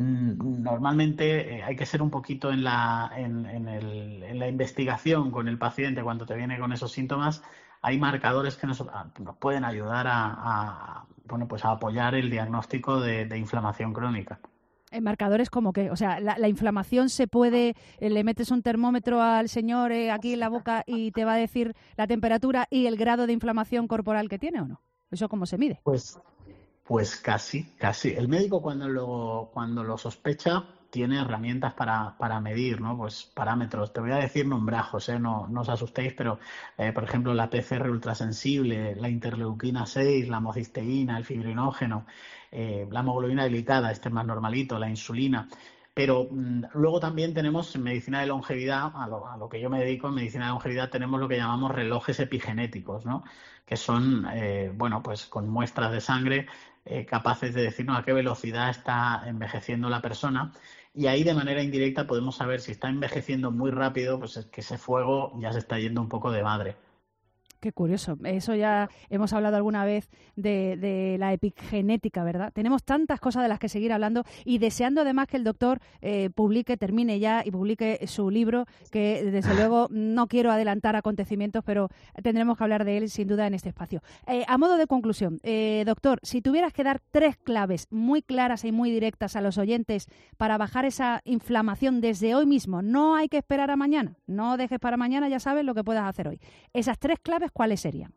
Normalmente eh, hay que ser un poquito en la, en, en, el, en la investigación con el paciente cuando te viene con esos síntomas. Hay marcadores que nos, nos pueden ayudar a, a, bueno, pues a apoyar el diagnóstico de, de inflamación crónica. En marcadores como que, o sea, la, la inflamación se puede, eh, le metes un termómetro al señor eh, aquí en la boca y te va a decir la temperatura y el grado de inflamación corporal que tiene, ¿o no? ¿Eso cómo se mide? Pues, pues casi, casi. El médico cuando lo, cuando lo sospecha tiene herramientas para, para medir, ¿no? Pues parámetros. Te voy a decir nombrajos, ¿eh? No, no os asustéis, pero eh, por ejemplo la P C R ultrasensible, la interleuquina seis, la homocisteína, el fibrinógeno, eh, la hemoglobina glicada, este es más normalito, la insulina. Pero mmm, luego también tenemos en medicina de longevidad, a lo, a lo que yo me dedico en medicina de longevidad, tenemos lo que llamamos relojes epigenéticos, ¿no? Que son, eh, bueno, pues con muestras de sangre eh, capaces de decirnos a qué velocidad está envejeciendo la persona. Y ahí de manera indirecta podemos saber si está envejeciendo muy rápido, pues es que ese fuego ya se está yendo un poco de madre. Qué curioso. Eso ya hemos hablado alguna vez de, de la epigenética, ¿verdad? Tenemos tantas cosas de las que seguir hablando y deseando además que el doctor eh, publique, termine ya y publique su libro, que desde luego no quiero adelantar acontecimientos, pero tendremos que hablar de él sin duda en este espacio. Eh, a modo de conclusión, eh, doctor, si tuvieras que dar tres claves muy claras y muy directas a los oyentes para bajar esa inflamación desde hoy mismo, no hay que esperar a mañana, no dejes para mañana, ya sabes lo que puedas hacer hoy. Esas tres claves, ¿cuáles serían?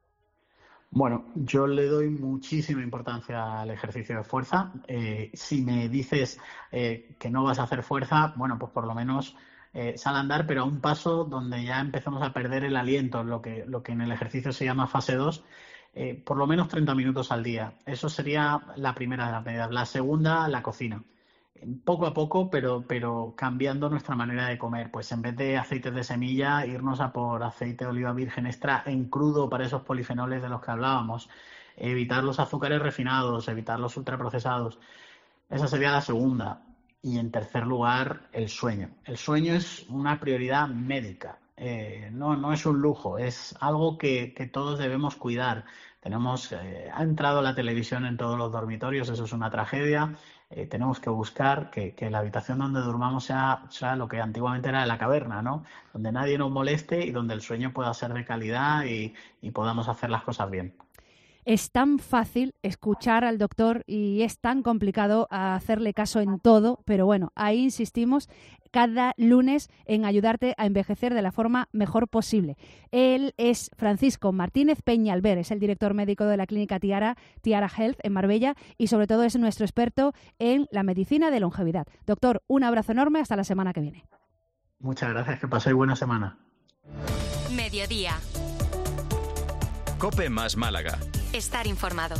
Bueno, yo le doy muchísima importancia al ejercicio de fuerza. Eh, si me dices eh, que no vas a hacer fuerza, bueno, pues por lo menos eh, sal a andar, pero a un paso donde ya empezamos a perder el aliento, lo que, lo que en el ejercicio se llama fase dos, eh, por lo menos treinta minutos al día. Eso sería la primera de las medidas. La segunda, la cocina. Poco a poco, pero, pero cambiando nuestra manera de comer. Pues en vez de aceites de semilla, irnos a por aceite de oliva virgen extra en crudo para esos polifenoles de los que hablábamos. Evitar los azúcares refinados, evitar los ultraprocesados. Esa sería la segunda. Y en tercer lugar, el sueño. El sueño es una prioridad médica. Eh, no, no es un lujo, es algo que, que todos debemos cuidar. Tenemos, eh, ha entrado la televisión en todos los dormitorios, eso es una tragedia. Eh, tenemos que buscar que, que la habitación donde durmamos sea, sea lo que antiguamente era la caverna, ¿no? Donde nadie nos moleste y donde el sueño pueda ser de calidad y, y podamos hacer las cosas bien. Es tan fácil escuchar al doctor y es tan complicado hacerle caso en todo, pero bueno, ahí insistimos cada lunes en ayudarte a envejecer de la forma mejor posible. Él es Francisco Martínez Peñalver, es el director médico de la clínica Tiara, Tiara Health en Marbella y sobre todo es nuestro experto en la medicina de longevidad. Doctor, un abrazo enorme, hasta la semana que viene. Muchas gracias, que paséis buena semana. Mediodía. COPE más Málaga. Estar informado.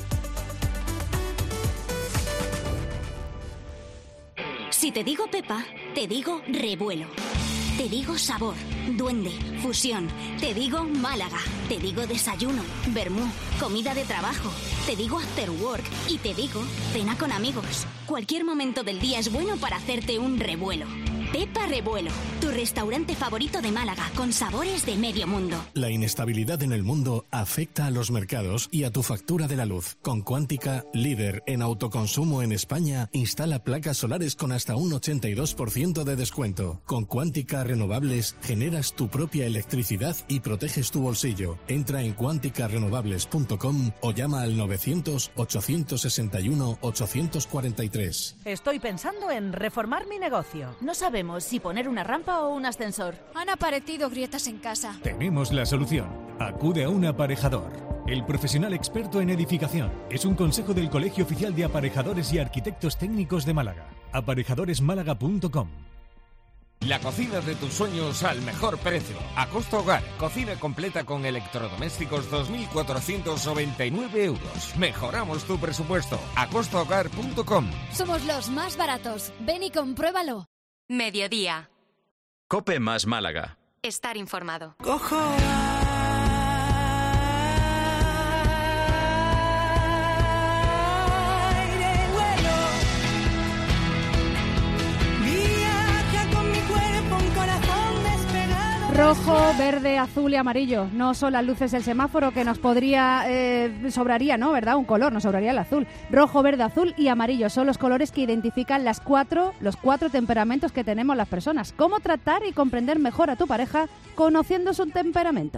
Si te digo Pepa, te digo revuelo. Te digo sabor, duende, fusión. Te digo Málaga. Te digo desayuno, vermú, comida de trabajo. Te digo after work y te digo cena con amigos. Cualquier momento del día es bueno para hacerte un revuelo. Pepa Revuelo, tu restaurante favorito de Málaga, con sabores de medio mundo. La inestabilidad en el mundo afecta a los mercados y a tu factura de la luz. Con Cuántica, líder en autoconsumo en España, instala placas solares con hasta un ochenta y dos por ciento de descuento. Con Cuántica Renovables generas tu propia electricidad y proteges tu bolsillo. Entra en cuántica renovables punto com o llama al novecientos, ochocientos sesenta y uno, ochocientos cuarenta y tres. Estoy pensando en reformar mi negocio. No sabemos si poner una rampa o un ascensor. Han aparecido grietas en casa. Tenemos la solución. Acude a un aparejador. El profesional experto en edificación. Es un consejo del Colegio Oficial de Aparejadores y Arquitectos Técnicos de Málaga. aparejadores málaga punto com. La cocina de tus sueños al mejor precio. Acosta Hogar. Cocina completa con electrodomésticos dos mil cuatrocientos noventa y nueve euros. Mejoramos tu presupuesto. acosta hogar punto com. Somos los más baratos. Ven y compruébalo. Mediodía. Cope más Málaga. Estar informado. Cojo aire, vuelo. Viaja con mi cuerpo, un corazón despegado. Rojo, verde, azul y amarillo. No son las luces del semáforo que nos podría... Eh, sobraría, ¿no? ¿Verdad? Un color, nos sobraría el azul. Rojo, verde, azul y amarillo son los colores que identifican las cuatro, los cuatro temperamentos que tenemos las personas. ¿Cómo tratar y comprender mejor a tu pareja conociendo su temperamento?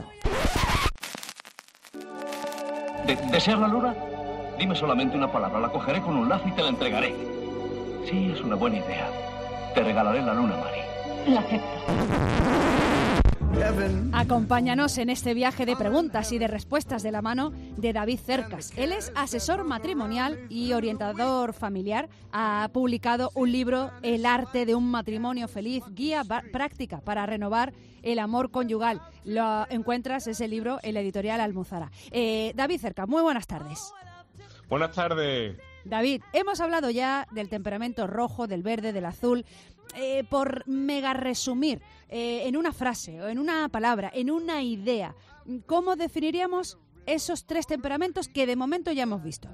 ¿De ¿Deseas la luna? Dime solamente una palabra, la cogeré con un lazo y te la entregaré. Sí, es una buena idea. Te regalaré la luna, Mari. La acepto. Acompáñanos en este viaje de preguntas y de respuestas de la mano de David Cercas. Él es asesor matrimonial y orientador familiar. Ha publicado un libro, El arte de un matrimonio feliz, guía práctica para renovar el amor conyugal. Lo encuentras ese libro en la editorial Almuzara. Eh, David Cercas, muy buenas tardes. Buenas tardes. David, hemos hablado ya del temperamento rojo, del verde, del azul. Eh, por mega resumir eh, en una frase o en una palabra, en una idea, ¿cómo definiríamos esos tres temperamentos que de momento ya hemos visto?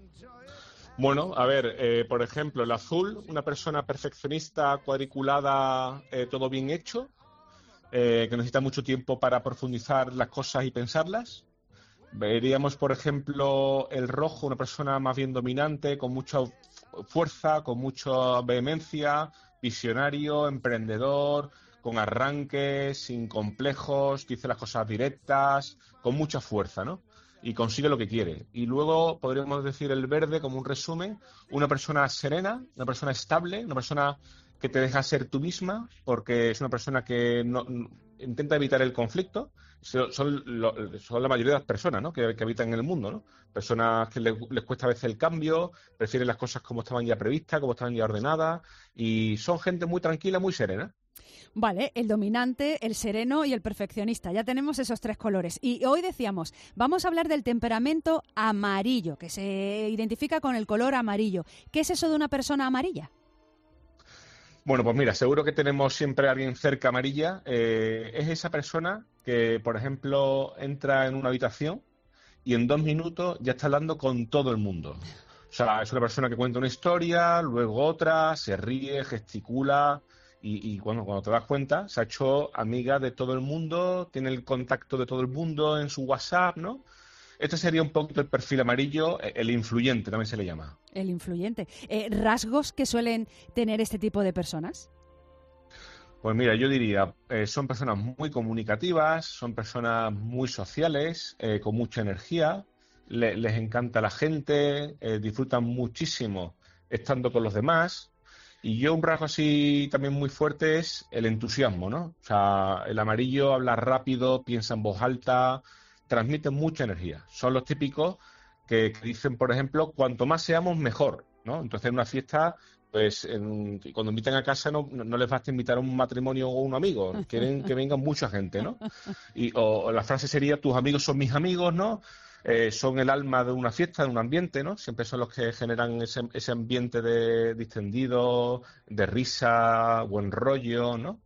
Bueno, a ver, eh, por ejemplo, el azul, una persona perfeccionista, cuadriculada, eh, todo bien hecho, eh, que necesita mucho tiempo para profundizar las cosas y pensarlas. Veríamos, por ejemplo, el rojo, una persona más bien dominante, con mucha fuerza, con mucha vehemencia, visionario, emprendedor, con arranques, sin complejos, dice las cosas directas, con mucha fuerza, ¿no? Y consigue lo que quiere. Y luego podríamos decir el verde como un resumen, una persona serena, una persona estable, una persona que te deja ser tú misma, porque es una persona que no, no, intenta evitar el conflicto. Son, son, lo, son la mayoría de las personas, ¿no? que, que habitan en el mundo, ¿no? Personas que les, les cuesta a veces el cambio, prefieren las cosas como estaban ya previstas, como estaban ya ordenadas, y son gente muy tranquila, muy serena. Vale, el dominante, el sereno y el perfeccionista. Ya tenemos esos tres colores. Y hoy decíamos, vamos a hablar del temperamento amarillo, que se identifica con el color amarillo. ¿Qué es eso de una persona amarilla? Bueno, pues mira, seguro que tenemos siempre a alguien cerca amarilla. Eh, es esa persona que, por ejemplo, entra en una habitación y en dos minutos ya está hablando con todo el mundo. O sea, es una persona que cuenta una historia, luego otra, se ríe, gesticula y, y bueno, cuando te das cuenta, se ha hecho amiga de todo el mundo, tiene el contacto de todo el mundo en su WhatsApp, ¿no? Este sería un poquito el perfil amarillo, el influyente también se le llama. El influyente. Eh, ¿Rasgos que suelen tener este tipo de personas? Pues mira, yo diría, eh, son personas muy comunicativas, son personas muy sociales, eh, con mucha energía, le, les encanta la gente, eh, disfrutan muchísimo estando con los demás. Y yo un rasgo así también muy fuerte es el entusiasmo, ¿no? O sea, el amarillo habla rápido, piensa en voz alta, transmiten mucha energía. Son los típicos que, que dicen, por ejemplo, cuanto más seamos, mejor, ¿no? Entonces, en una fiesta, pues en, cuando invitan a casa no, no les basta invitar a un matrimonio o un amigo, quieren que venga mucha gente, ¿no? Y, o, o la frase sería, tus amigos son mis amigos, ¿no? Eh, son el alma de una fiesta, de un ambiente, ¿no? Siempre son los que generan ese, ese ambiente de distendido, de risa, buen rollo, ¿no?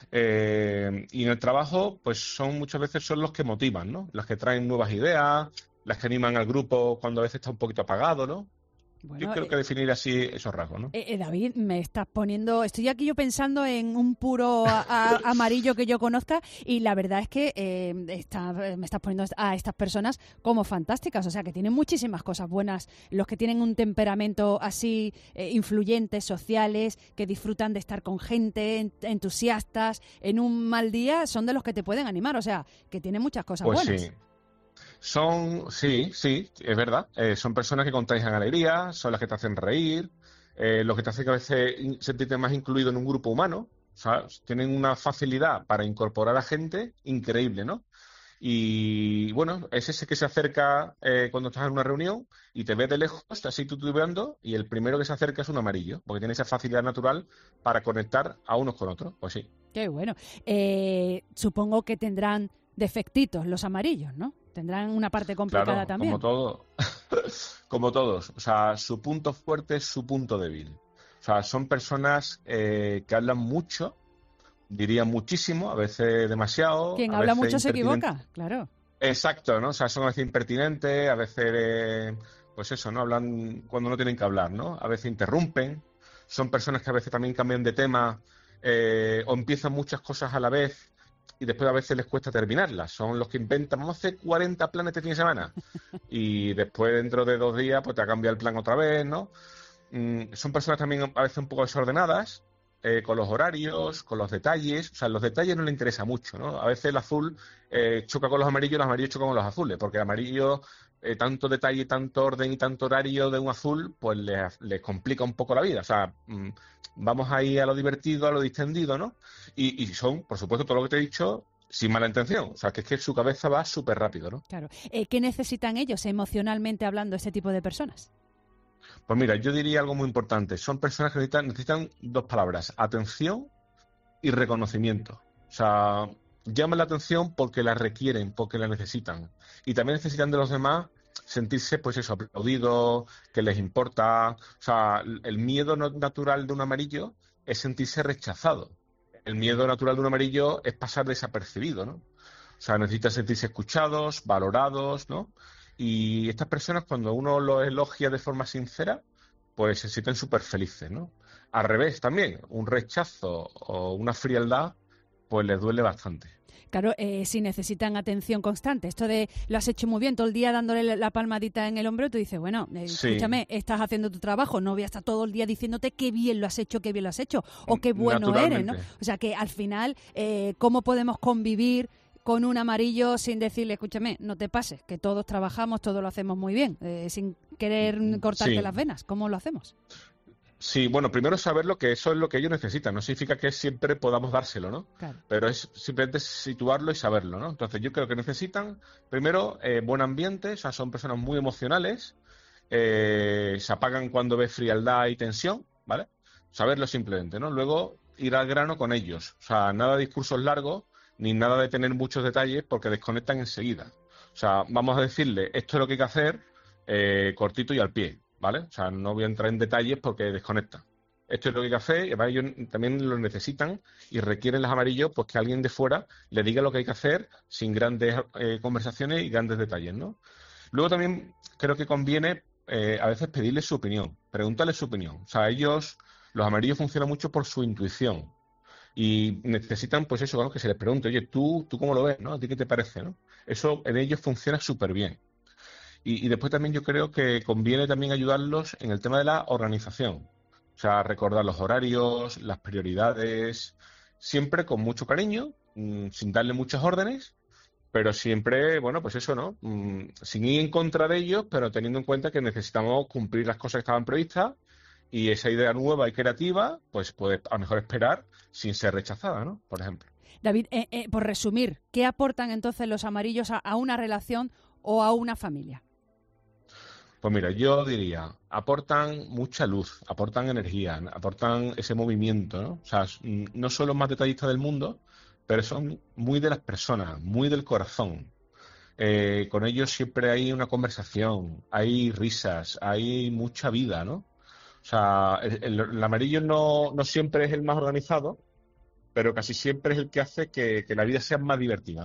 Eh, y en el trabajo, pues son muchas veces son los que motivan, ¿no? Las que traen nuevas ideas, las que animan al grupo cuando a veces está un poquito apagado, ¿no? Bueno, yo creo eh, que definir así esos rasgos, ¿no? Eh, eh, David, me estás poniendo... Estoy aquí yo pensando en un puro a- a- amarillo que yo conozca y la verdad es que eh, está- me estás poniendo a estas personas como fantásticas. O sea, que tienen muchísimas cosas buenas. Los que tienen un temperamento así eh, influyentes, sociales, que disfrutan de estar con gente, en- entusiastas, en un mal día, son de los que te pueden animar. O sea, que tienen muchas cosas Pues buenas. sí. Son, sí, sí, es verdad. Eh, son personas que contagian alegría, son las que te hacen reír, eh, lo que te hace que a veces in- sentirte más incluido en un grupo humano. O sea, tienen una facilidad para incorporar a gente increíble, ¿no? Y bueno, es ese que se acerca eh, cuando estás en una reunión y te ves de lejos, así titubeando, y el primero que se acerca es un amarillo, porque tiene esa facilidad natural para conectar a unos con otros. Pues sí. Qué bueno. Eh, supongo que tendrán defectitos los amarillos, ¿no? Tendrán una parte complicada Claro, también. como todo, como todos. O sea, su punto fuerte es su punto débil. O sea, son personas eh, que hablan mucho, diría muchísimo, a veces demasiado. Quien a habla veces mucho se impertinente. equivoca, claro. Exacto, ¿no? O sea, son a veces impertinentes, a veces, eh, pues eso, ¿no? Hablan cuando no tienen que hablar, ¿no? A veces interrumpen. Son personas que a veces también cambian de tema eh, o empiezan muchas cosas a la vez y después a veces les cuesta terminarlas. Son los que inventan, vamos a hacer cuarenta planes este fin de semana. Y después, dentro de dos días, pues te ha cambiado el plan otra vez, ¿no? Mm, son personas también a veces un poco desordenadas, eh, con los horarios, con los detalles. O sea, los detalles no le interesa mucho, ¿no? A veces el azul eh, choca con los amarillos, los amarillos chocan con los azules, porque el amarillo, eh, tanto detalle, tanto orden y tanto horario de un azul, pues les, les complica un poco la vida. O sea, mm, vamos ahí a lo divertido, a lo distendido, ¿no? Y, y son, por supuesto, todo lo que te he dicho, sin mala intención. O sea, que es que su cabeza va súper rápido, ¿no? Claro. Eh, ¿Qué necesitan ellos emocionalmente hablando, este tipo de personas? Pues mira, yo diría algo muy importante. Son personas que necesitan, necesitan dos palabras: atención y reconocimiento. O sea, llaman la atención porque la requieren, porque la necesitan. Y también necesitan de los demás sentirse, pues eso, aplaudidos, que les importa. O sea, el miedo no- natural de un amarillo es sentirse rechazado. El miedo natural de un amarillo es pasar desapercibido, ¿no? O sea, necesitan sentirse escuchados, valorados, ¿no? Y estas personas, cuando uno los elogia de forma sincera, pues se sienten súper felices, ¿no? Al revés también, un rechazo o una frialdad, pues les duele bastante. Claro, eh, si necesitan atención constante. Esto de lo has hecho muy bien, todo el día dándole la- la palmadita en el hombro, tú dices, bueno, eh, Sí. escúchame, estás haciendo tu trabajo, no voy a estar todo el día diciéndote qué bien lo has hecho, qué bien lo has hecho, o qué bueno eres, ¿no? Naturalmente. O sea que al final, eh, ¿cómo podemos convivir con un amarillo sin decirle, escúchame, no te pases, que todos trabajamos, todos lo hacemos muy bien, eh, sin querer cortarte Sí. las venas? ¿Cómo lo hacemos? Sí, bueno, primero saberlo que eso es lo que ellos necesitan. No significa que siempre podamos dárselo, ¿no? Claro. Pero es simplemente situarlo y saberlo, ¿no? Entonces yo creo que necesitan, primero, eh, buen ambiente. O sea, son personas muy emocionales. eh, se apagan cuando ves frialdad y tensión, ¿vale? Saberlo simplemente, ¿no? Luego ir al grano con ellos. O sea, nada de discursos largos, ni nada de tener muchos detalles porque desconectan enseguida. O sea, vamos a decirle, esto es lo que hay que hacer, eh, cortito y al pie, ¿vale? O sea, no voy a entrar en detalles porque desconecta. Esto es lo que hay que hacer, y además ellos también lo necesitan y requieren los amarillos, pues que alguien de fuera le diga lo que hay que hacer sin grandes eh, conversaciones y grandes detalles, ¿no? Luego también creo que conviene eh, a veces pedirles su opinión, preguntarles su opinión. O sea, ellos, los amarillos funcionan mucho por su intuición y necesitan, pues eso, claro, que se les pregunte, oye, ¿tú, tú cómo lo ves, ¿no? ¿A ti qué te parece, no? Eso en ellos funciona súper bien. Y, y después también yo creo que conviene también ayudarlos en el tema de la organización. O sea, recordar los horarios, las prioridades, siempre con mucho cariño, mmm, sin darle muchas órdenes, pero siempre, bueno, pues eso, ¿no? Mm, sin ir en contra de ellos, pero teniendo en cuenta que necesitamos cumplir las cosas que estaban previstas y esa idea nueva y creativa, pues puede a lo mejor esperar sin ser rechazada, ¿no? Por ejemplo. David, eh, eh, por resumir, ¿qué aportan entonces los amarillos a, a una relación o a una familia? Pues mira, yo diría, aportan mucha luz, aportan energía, aportan ese movimiento, ¿no? O sea, no son los más detallistas del mundo, pero son muy de las personas, muy del corazón. Eh, con ellos siempre hay una conversación, hay risas, hay mucha vida, ¿no? O sea, el, el, el amarillo no, no siempre es el más organizado, pero casi siempre es el que hace que, que la vida sea más divertida, ¿no?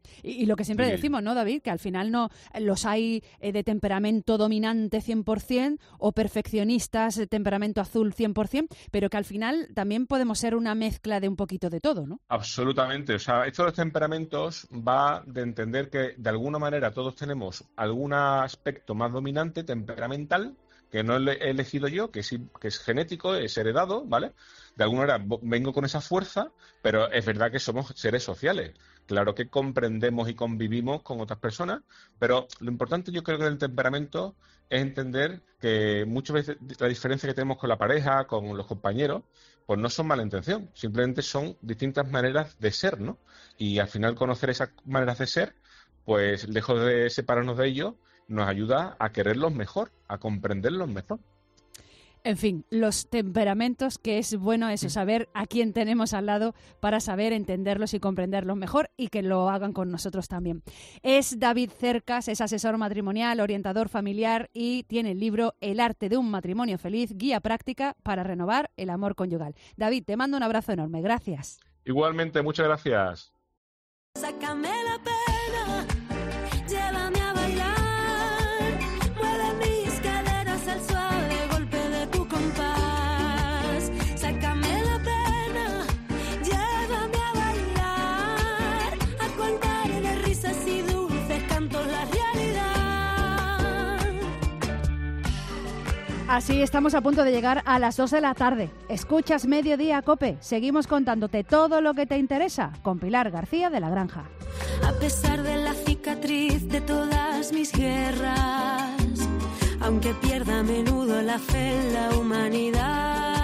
Y, y lo que siempre Sí. decimos, ¿no, David? Que al final no los hay eh, de temperamento dominante cien por ciento o perfeccionistas de temperamento azul cien por ciento, pero que al final también podemos ser una mezcla de un poquito de todo, ¿no? Absolutamente. O sea, esto de los temperamentos va de entender que de alguna manera todos tenemos algún aspecto más dominante, temperamental, que no he elegido yo, que es, que es genético, es heredado, ¿vale? De alguna manera vengo con esa fuerza, pero es verdad que somos seres sociales. Claro que comprendemos y convivimos con otras personas, pero lo importante yo creo que del temperamento es entender que muchas veces la diferencia que tenemos con la pareja, con los compañeros, pues no son mala intención, simplemente son distintas maneras de ser, ¿no? Y al final conocer esas maneras de ser, pues lejos de separarnos de ellos, nos ayuda a quererlos mejor, a comprenderlos mejor. En fin, los temperamentos, que es bueno eso, saber a quién tenemos al lado para saber entenderlos y comprenderlos mejor y que lo hagan con nosotros también. Es David Cercas, es asesor matrimonial, orientador familiar y tiene el libro El arte de un matrimonio feliz, guía práctica para renovar el amor conyugal. David, te mando un abrazo enorme. Gracias. Igualmente, muchas gracias. Sácame la pena, llévame a bailar, mueve mis caderas al suave golpe de tu compás. Sácame la pena, llévame a bailar, a contar de risas y dulces cantos la realidad. Así estamos a punto de llegar a las dos de la tarde. Escuchas Mediodía Cope. Seguimos contándote todo lo que te interesa con Pilar García de la Granja. A pesar de la cicatriz de todas mis guerras, aunque pierda a menudo la fe en la humanidad,